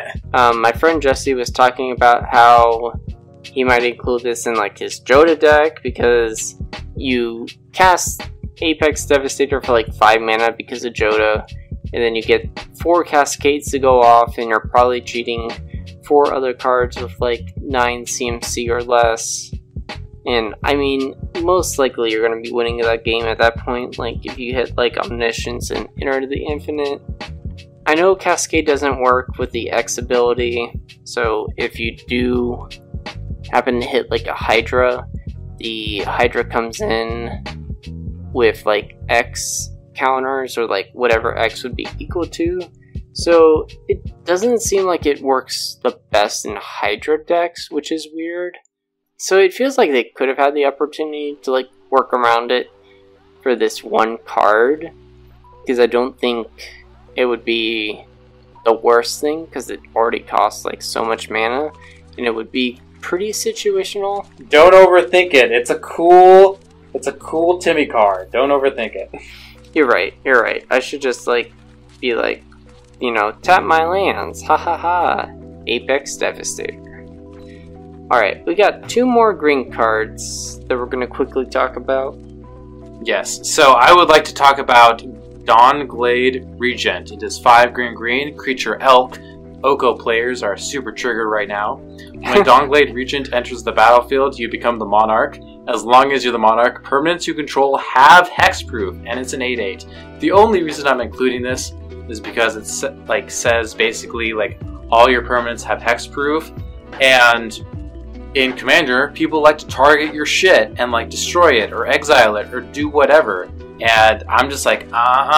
My friend Jesse was talking about how he might include this in like his Joda deck, because you cast Apex Devastator for like 5 mana because of Joda, and then you get 4 Cascades to go off, and you're probably cheating 4 other cards with like 9 CMC or less. And I mean, most likely you're going to be winning that game at that point, like if you hit like Omniscience and Enter the Infinite. I know Cascade doesn't work with the X ability, so if you do happen to hit like a Hydra, the Hydra comes in with like X counters, or like whatever X would be equal to. So it doesn't seem like it works the best in Hydra decks, which is weird. So it feels like they could have had the opportunity to like work around it for this one card, because I don't think it would be the worst thing, because it already costs like so much mana, and it would be pretty situational. Don't overthink it. It's a cool Timmy card. Don't overthink it. You're right. I should just like be like, you know, tap my lands. Ha ha ha. Apex Devastator. Alright, we got 2 more green cards that we're going to quickly talk about. Yes, so I would like to talk about Dawnglade Regent. It is 5 green, creature elk. Oko players are super triggered right now. When Dawnglade Regent enters the battlefield, you become the Monarch. As long as you're the Monarch, permanents you control have hexproof, and it's an 8/8. The only reason I'm including this is because it like says basically like all your permanents have hexproof, and in Commander, people like to target your shit and like destroy it or exile it or do whatever. And I'm just like,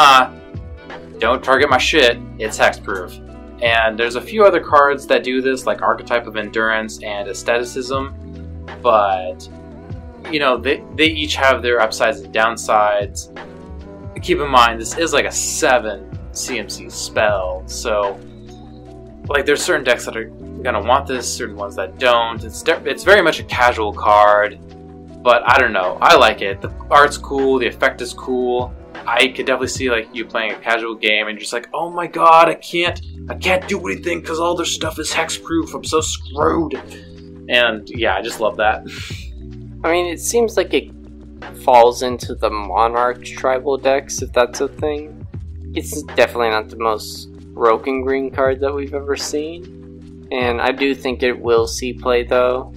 don't target my shit. It's hexproof. And there's a few other cards that do this, like Archetype of Endurance and Aestheticism, but you know, they each have their upsides and downsides. Keep in mind, this is like a 7 CMC spell, so like there's certain decks that are gonna want this, certain ones that don't. It's very much a casual card, but I don't know. I like it. The art's cool, the effect is cool. I could definitely see like you playing a casual game and you're just like, oh my god, I can't do anything because all their stuff is hexproof. I'm so screwed. And yeah, I just love that. I mean, it seems like it falls into the Monarch tribal decks, if that's a thing. It's definitely not the most broken green card that we've ever seen, and I do think it will see play though.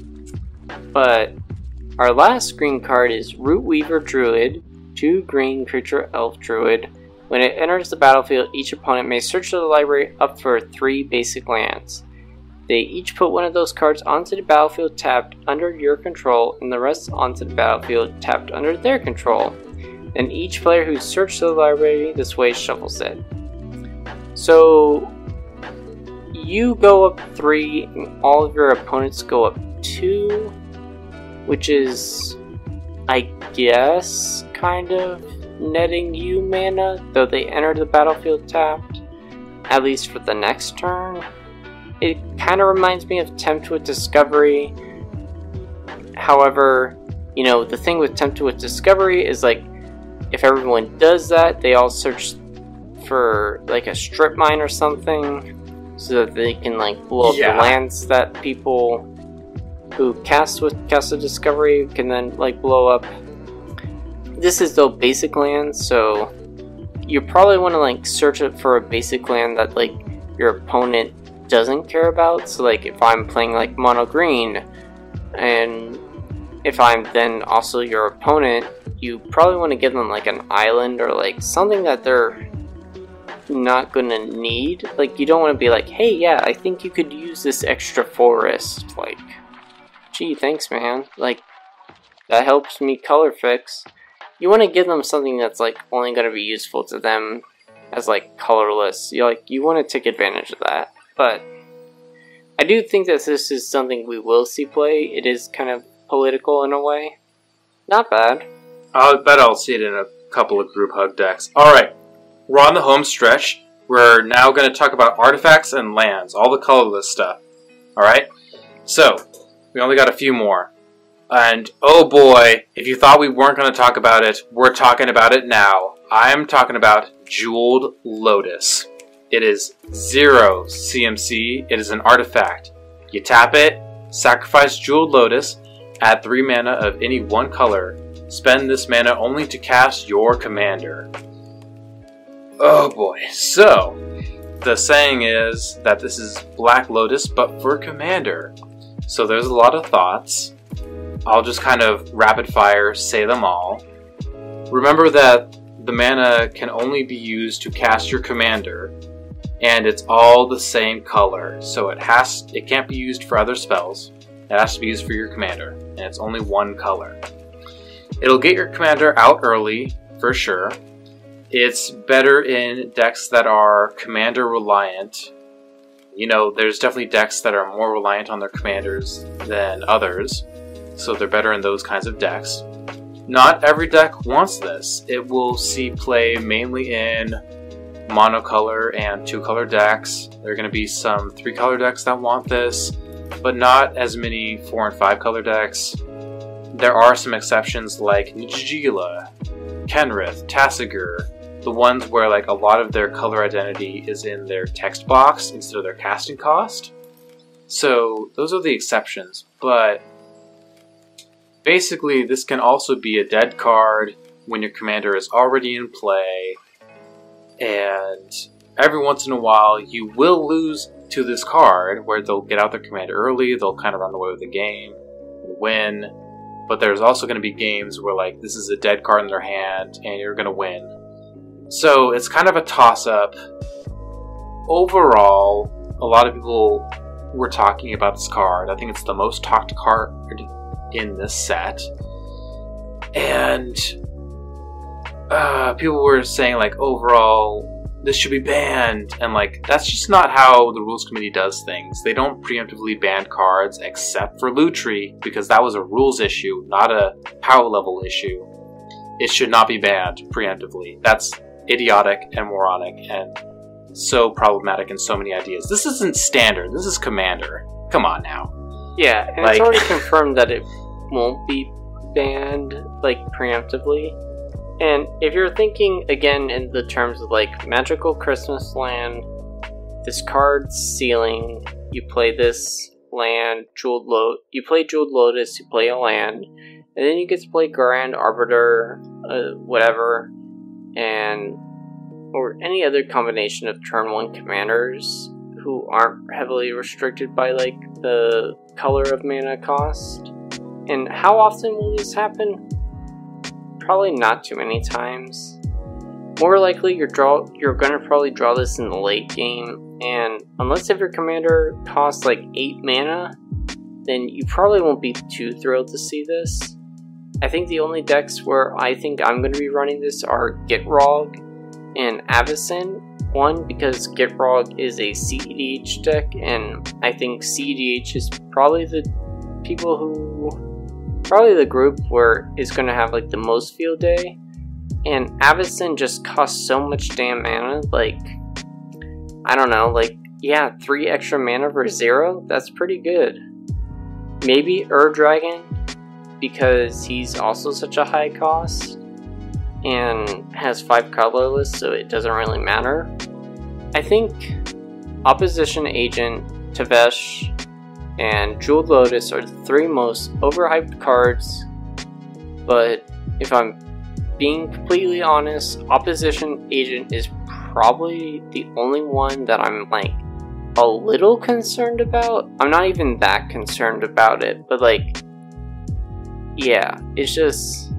But our last green card is Rootweaver Druid, 2 green creature elf druid. When it enters the battlefield, each opponent may search the library up for 3 basic lands. They each put one of those cards onto the battlefield tapped under your control, and the rest onto the battlefield tapped under their control. Then each player who searched the library this way shuffles it. So you go up 3, and all of your opponents go up 2, which is, I guess, kind of netting you mana, though they enter the battlefield tapped, at least for the next turn. It kind of reminds me of Tempt with Discovery. However, you know, the thing with Tempt with Discovery is like, if everyone does that, they all search for like a strip mine or something, so that they can like blow up the lands that people who cast with Cast of Discovery can then like blow up. This is though basic lands, so you probably want to like search it for a basic land that like your opponent doesn't care about. So like if I'm playing like mono green, and if I'm then also your opponent, you probably want to give them like an island or like something that they're not gonna need. Like you don't want to be like, hey, yeah, I think you could use this extra forest. Like, gee, thanks, man. Like, that helps me color fix. You want to give them something that's like only going to be useful to them as like colorless. You want to take advantage of that. But I do think that this is something we will see play. It is kind of political in a way. Not bad. I bet I'll see it in a couple of group hug decks. Alright, we're on the home stretch. We're now going to talk about artifacts and lands, all the colorless stuff. Alright? So, we only got a few more. And, oh boy, if you thought we weren't going to talk about it, we're talking about it now. I'm talking about Jeweled Lotus. It is 0 CMC. It is an artifact. You tap it, sacrifice Jeweled Lotus, add 3 mana of any one color. Spend this mana only to cast your commander. Oh boy. So, the saying is that this is Black Lotus, but for commander. So there's a lot of thoughts. I'll just kind of rapid fire say them all. Remember that the mana can only be used to cast your commander, and it's all the same color. So it can't be used for other spells. It has to be used for your commander, and it's only one color. It'll get your commander out early, for sure. It's better in decks that are commander reliant. You know, there's definitely decks that are more reliant on their commanders than others, so they're better in those kinds of decks. Not every deck wants this. It will see play mainly in monocolor and 2-color decks. There are going to be some 3-color decks that want this, but not as many 4 and 5-color decks. There are some exceptions like Njigila, Kenrith, Tasigur, the ones where like a lot of their color identity is in their text box instead of their casting cost. So those are the exceptions, but basically this can also be a dead card when your commander is already in play, and every once in a while you will lose to this card where they'll get out their commander early, they'll kind of run away with the game and win. But there's also going to be games where like this is a dead card in their hand and you're going to win. So it's kind of a toss-up. Overall, a lot of people were talking about this card. I think it's the most talked card in this set. And people were saying like overall this should be banned, and like that's just not how the rules committee does things. They don't preemptively ban cards except for Lutri, because that was a rules issue, not a power level issue. It should not be banned preemptively. That's idiotic and moronic and so problematic in so many ideas. This isn't standard, this is commander. Come on now. Yeah, and like, it's already confirmed that it won't be banned like preemptively. And if you're thinking, again, in the terms of, like, Magical Christmas Land, this card's ceiling, you play this land, you play Jeweled Lotus, you play a land, and then you get to play Grand Arbiter, whatever, or any other combination of turn 1 commanders who aren't heavily restricted by, like, the color of mana cost. And how often will this happen? Probably not too many times. More likely you're gonna probably draw this in the late game, and unless if your commander costs like 8 mana, then you probably won't be too thrilled to see this. I think the only decks where I think I'm gonna be running this are Gitrog and Avacyn. One, because Gitrog is a CEDH deck, and I think CEDH is probably the group where it's going to have like the most field day, and Avacyn just costs so much damn mana, like, I don't know, like, yeah, 3 extra mana for 0, that's pretty good. Maybe Ur-Dragon, because he's also such a high cost, and has 5 colorless, so it doesn't really matter. I think Opposition Agent, Tevesh, and Jeweled Lotus are the 3 most overhyped cards, but if I'm being completely honest, Opposition Agent is probably the only one that I'm like a little concerned about. I'm not even that concerned about it, but like, yeah, it's just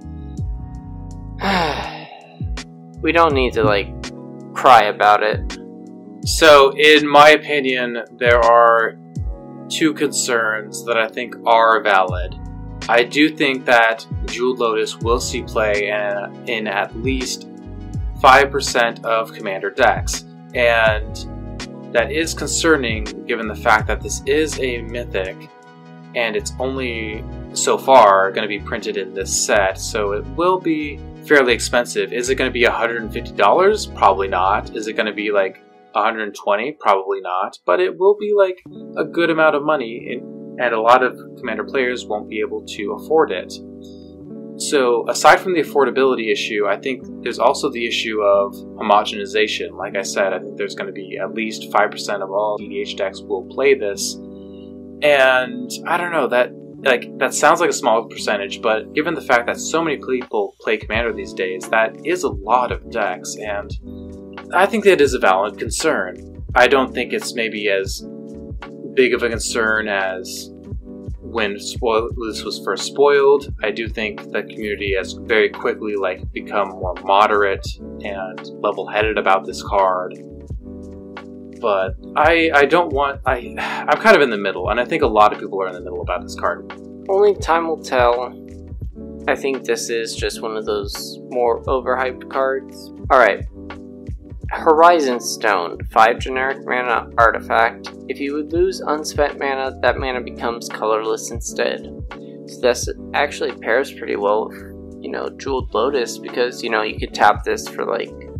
we don't need to like cry about it. So in my opinion, there are 2 concerns that I think are valid. I do think that Jeweled Lotus will see play in at least 5% of Commander decks, and that is concerning given the fact that this is a Mythic, and it's only so far going to be printed in this set, so it will be fairly expensive. Is it going to be $150? Probably not. Is it going to be like $120? Probably not. But it will be like a good amount of money, and a lot of Commander players won't be able to afford it. So aside from the affordability issue, I think there's also the issue of homogenization. Like I said, I think there's going to be at least 5% of all EDH decks will play this. And I don't know, that sounds like a small percentage, but given the fact that so many people play Commander these days, that is a lot of decks, and I think that is a valid concern. I don't think it's maybe as big of a concern as when this was first spoiled. I do think the community has very quickly become more moderate and level-headed about this card. But I'm kind of in the middle, and I think a lot of people are in the middle about this card. Only time will tell. I think this is just one of those more overhyped cards. Alright. Horizon Stone, 5 generic mana artifact. If you would lose unspent mana, that mana becomes colorless instead. So this actually pairs pretty well with, Jeweled Lotus, because, you could tap this for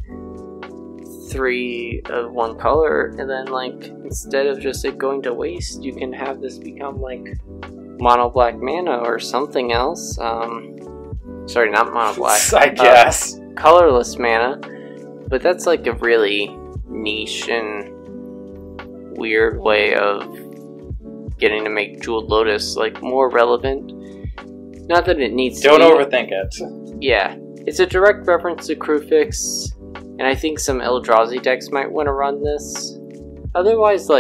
3 of one color, and then instead of just it going to waste, you can have this become mono black mana or something else. Sorry, not mono black. I guess. Colorless mana. But that's a really niche and weird way of getting to make Jeweled Lotus more relevant. Not that it needs to Don't overthink it. Yeah. It's a direct reference to Kruphix, and I think some Eldrazi decks might want to run this. Otherwise,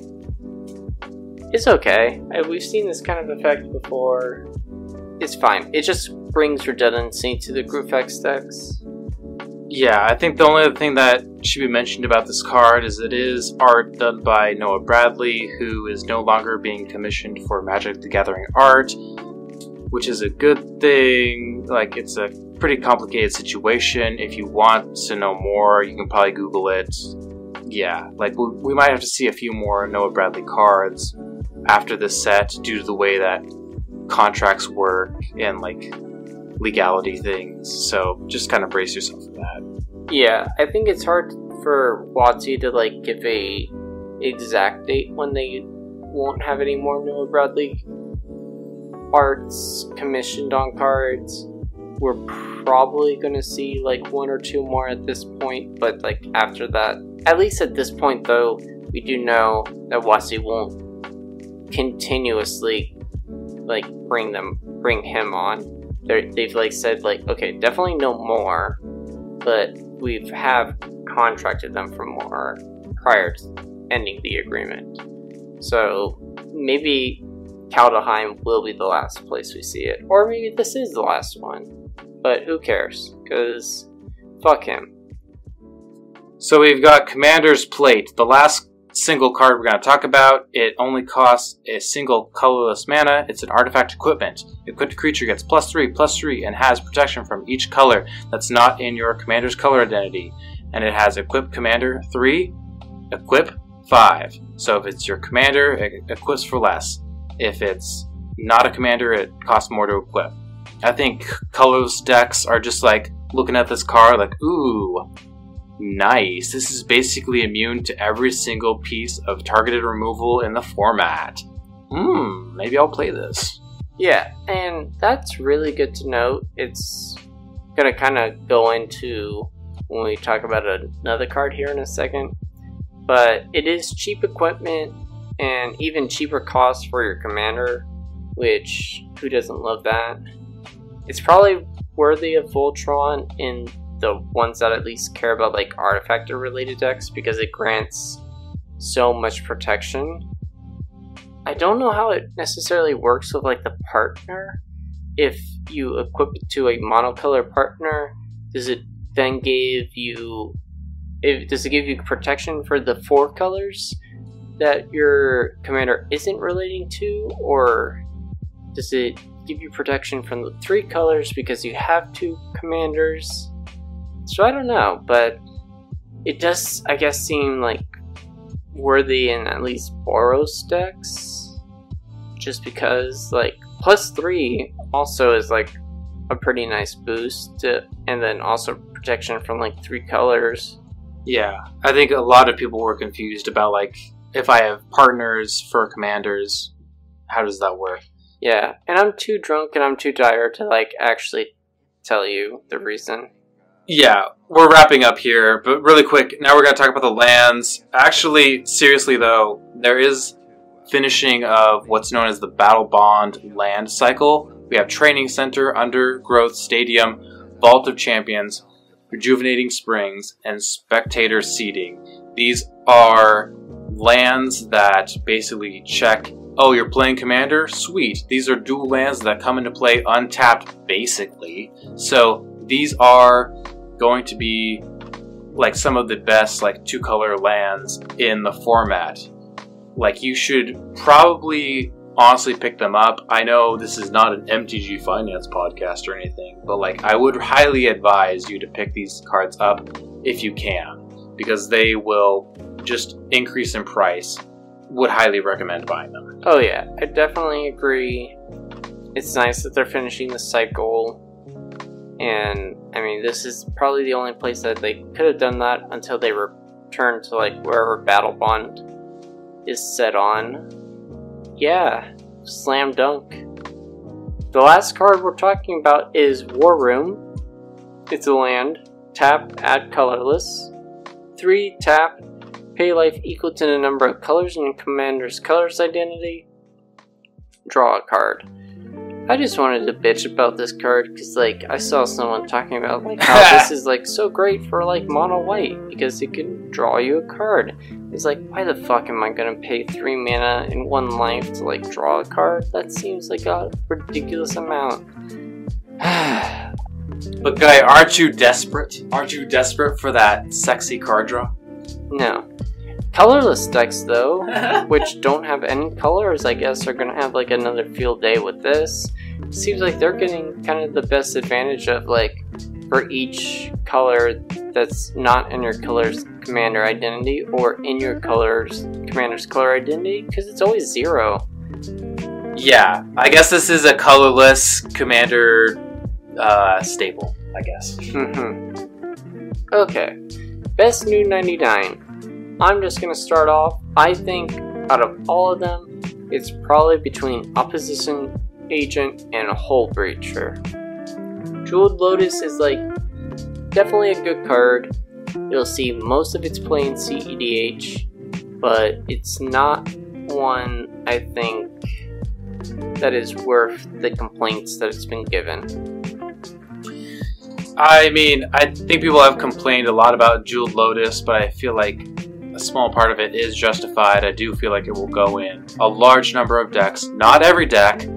it's okay. We've seen this kind of effect before. It's fine. It just brings redundancy to the Kruphix decks. Yeah, I think the only other thing that should be mentioned about this card is it is art done by Noah Bradley, who is no longer being commissioned for Magic the Gathering art, which is a good thing. It's a pretty complicated situation. If you want to know more, you can probably Google it. Yeah, we might have to see a few more Noah Bradley cards after this set due to the way that contracts work and legality things, so just kind of brace yourself for that. Yeah, I think it's hard for WotC to give a exact date when they won't have any more Noah Bradley arts commissioned on cards. We're probably gonna see 1 or 2 more at this point, but after that, at least at this point though, we do know that WotC won't continuously bring him on. They've said okay, definitely no more, but we have contracted them for more prior to ending the agreement. So maybe Kaldheim will be the last place we see it, or maybe this is the last one. But who cares? Because fuck him. So we've got Commander's Plate, the last single card we're going to talk about. It only costs a single colorless mana. It's an artifact equipment. Equipped creature gets +3/+3 and has protection from each color that's not in your commander's color identity. And it has equip commander 3, equip 5. So if it's your commander, it equips for less. If it's not a commander, it costs more to equip. I think colorless decks are just looking at this card ooh, nice. This is basically immune to every single piece of targeted removal in the format. Maybe I'll play this. Yeah, and that's really good to note. It's gonna kind of go into when we talk about another card here in a second. But it is cheap equipment and even cheaper cost for your commander, which who doesn't love that? It's probably worthy of Voltron in the ones that at least care about artifact related decks, because it grants so much protection. I don't know how it necessarily works with the partner. If you equip it to a monocolor partner, does it then give you protection for the 4 colors that your commander isn't relating to, or does it give you protection from the 3 colors because you have 2 commanders. So I don't know, but it does, I guess, seem like worthy in at least Boros decks. Just because, like, +3 also is, like, a pretty nice boost, and then also protection from, like, 3 colors. Yeah, I think a lot of people were confused about, like, if I have partners for commanders, how does that work? Yeah, and I'm too drunk and I'm too tired to, like, actually tell you the reason. Yeah, we're wrapping up here, but really quick, now we're going to talk about the lands. Actually, seriously though, there is finishing of what's known as the Battle Bond land cycle. We have Training Center, Undergrowth Stadium, Vault of Champions, Rejuvenating Springs, and Spectator Seeding. These are lands that basically check, oh, you're playing Commander? Sweet. These are dual lands that come into play untapped, basically. So these are going to be like some of the best like 2-color lands in the format. Like, you should probably honestly pick them up. I know this is not an MTG Finance podcast or anything, but like, I would highly advise you to pick these cards up if you can, because they will just increase in price. Would highly recommend buying them. Oh yeah, I definitely agree. It's nice that they're finishing the cycle, and I mean, this is probably the only place that they could have done that until they return to like wherever Battle Bond is set on. Yeah, slam dunk. The last card we're talking about is War Room. It's a land. Tap, add colorless. 3 tap, pay life equal to the number of colors in your commander's colors identity. Draw a card. I just wanted to bitch about this card because, like, I saw someone talking about, like, how this is, like, so great for, like, mono white because it can draw you a card. It's like, why the fuck am I gonna pay 3 mana and 1 life to, like, draw a card? That seems like a ridiculous amount. But Guy, aren't you desperate? Aren't you desperate for that sexy card draw? No. Colorless decks, though, which don't have any colors, I guess, are gonna have, like, another field day with this. Seems like they're getting kind of the best advantage of, like, for each color that's not in your color's commander identity or in your commander's color identity, because it's always 0. Yeah, I guess this is a colorless commander staple, I guess. Okay, best new 99. I'm just gonna start off. I think out of all of them, it's probably between Opposition Agent and Hull Breacher. Jeweled Lotus is like definitely a good card. You'll see most of its play in CEDH, but it's not one I think that is worth the complaints that it's been given. I mean, I think people have complained a lot about Jeweled Lotus, but I feel like a small part of it is justified. I do feel like it will go in a large number of decks. Not every deck,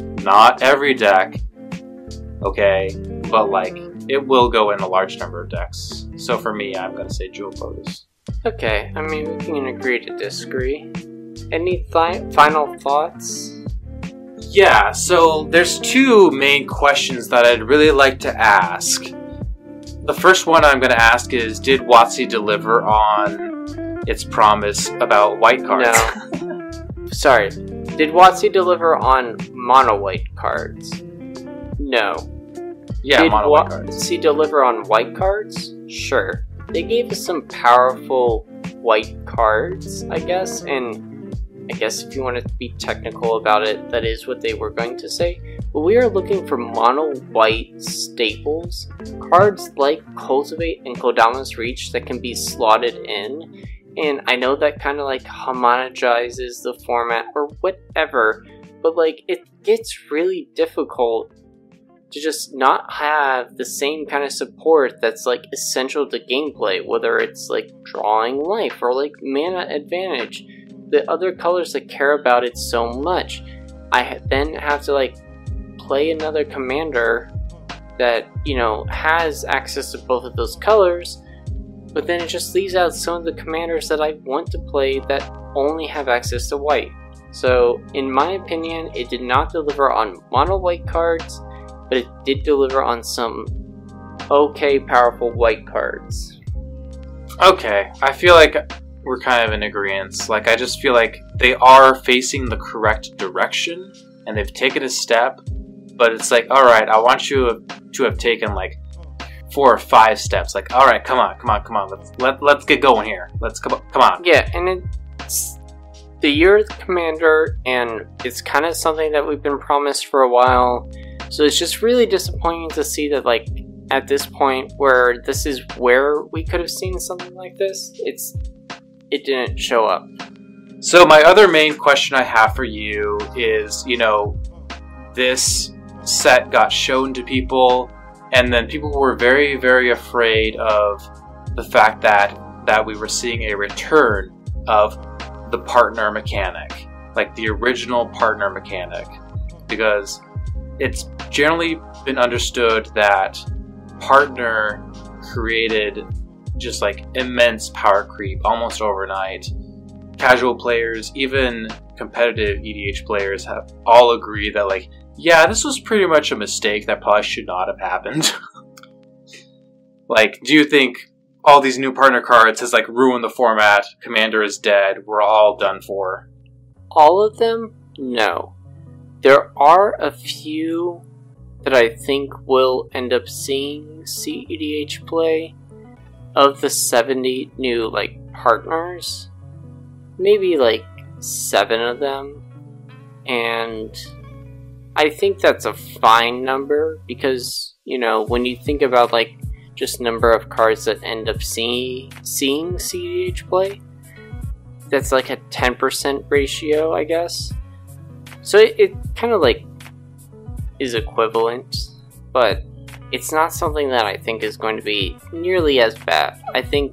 okay, but like, it will go in a large number of decks. So for me, I'm going to say Jeweled Lotus. Okay, I mean, we can agree to disagree. Any final thoughts? Yeah, so there's 2 main questions that I'd really like to ask. The first one I'm going to ask is, did WotC deliver on its promise about white cards? No. Sorry. Did WotC deliver on mono white cards? No. Yeah, did mono white cards. WotC deliver on white cards? Sure. They gave us some powerful white cards, I guess, and I guess if you want to be technical about it, that is what they were going to say. But we are looking for mono white staples, cards like Cultivate and Kodama's Reach that can be slotted in. And I know that kind of like homogenizes the format or whatever, but like it gets really difficult to just not have the same kind of support that's like essential to gameplay, whether it's like drawing life or like mana advantage. The other colors that care about it so much, I then have to like play another commander that, you know, has access to both of those colors, but then it just leaves out some of the commanders that I want to play that only have access to white. So, in my opinion, it did not deliver on mono white cards, but it did deliver on some okay powerful white cards. Okay, I feel like we're kind of in agreement. Like, I just feel like they are facing the correct direction, and they've taken a step, but it's like, alright, I want you to have taken, like, 4 or 5 steps. Like, alright, come on, let's get going here. Come on. Yeah, and it's the year of the Commander, and it's kind of something that we've been promised for a while, so it's just really disappointing to see that, like, at this point where this is where we could have seen something like this, it didn't show up. So my other main question I have for you is, this set got shown to people, and then people were very, very afraid of the fact that we were seeing a return of the partner mechanic, like the original partner mechanic, because it's generally been understood that partner created just like immense power creep almost overnight. Casual players, even competitive EDH players, have all agreed that, like, yeah, this was pretty much a mistake that probably should not have happened. Like, do you think all these new partner cards has, like, ruined the format? Commander is dead. We're all done for. All of them? No. There are a few that I think will end up seeing CEDH play. Of the 70 new, like, partners, maybe, like, 7 of them. And I think that's a fine number because, when you think about, like, just number of cards that end up seeing CEDH play, that's like a 10% ratio, I guess. So it kind of, like, is equivalent, but it's not something that I think is going to be nearly as bad. I think,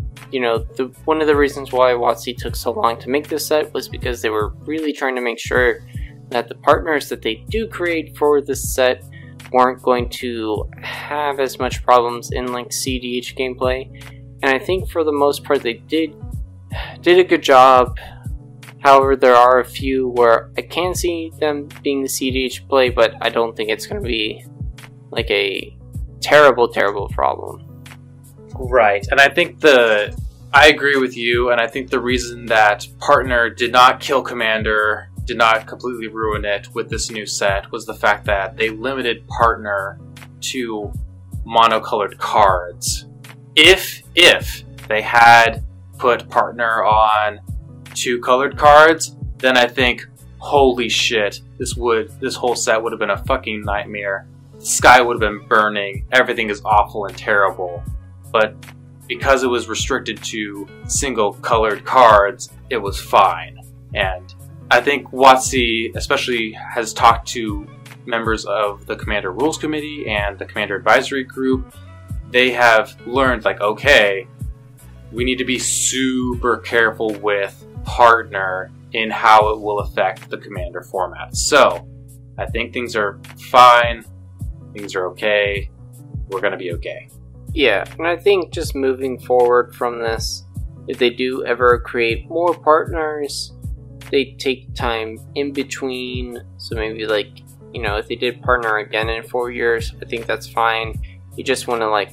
one of the reasons why WotC took so long to make this set was because they were really trying to make sure that the partners that they do create for this set weren't going to have as much problems in, like, CDH gameplay. And I think for the most part they did a good job. However, there are a few where I can see them being the CDH play, but I don't think it's going to be like a terrible problem. Right, and I think I agree with you, and I think the reason that partner did not kill Commander, did not completely ruin it with this new set, was the fact that they limited partner to monocolored cards. If they had put partner on 2 colored cards, then I think, holy shit, this whole set would have been a fucking nightmare. The sky would have been burning, everything is awful and terrible. But because it was restricted to single colored cards, it was fine. And I think WotC especially has talked to members of the Commander Rules Committee and the Commander Advisory Group. They have learned, like, okay, we need to be super careful with partner in how it will affect the Commander format. So, I think things are fine. Things are okay. We're going to be okay. Yeah, and I think just moving forward from this, if they do ever create more partners, they take time in between. So maybe, like, if they did partner again in 4 years, I think that's fine. You just want to, like,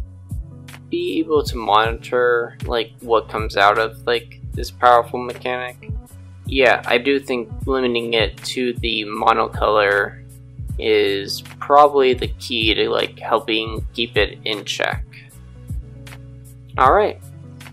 be able to monitor, like, what comes out of, like, this powerful mechanic. Yeah, I do think limiting it to the monocolor is probably the key to, like, helping keep it in check. Alright.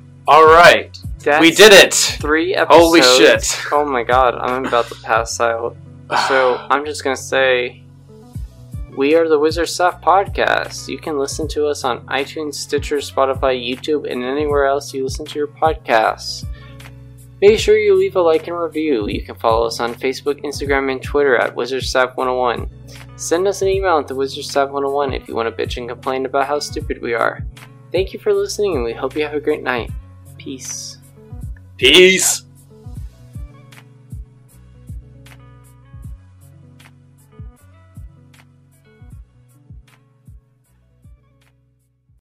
We did it! 3 episodes. Holy shit. Oh my god, I'm about to pass out. So, I'm just gonna say, we are the Wizard Stuff Podcast. You can listen to us on iTunes, Stitcher, Spotify, YouTube, and anywhere else you listen to your podcasts. Make sure you leave a like and review. You can follow us on Facebook, Instagram, and Twitter at WizardStaff101. Send us an email at thewizardstaff101 if you want to bitch and complain about how stupid we are. Thank you for listening, and we hope you have a great night. Peace. Peace!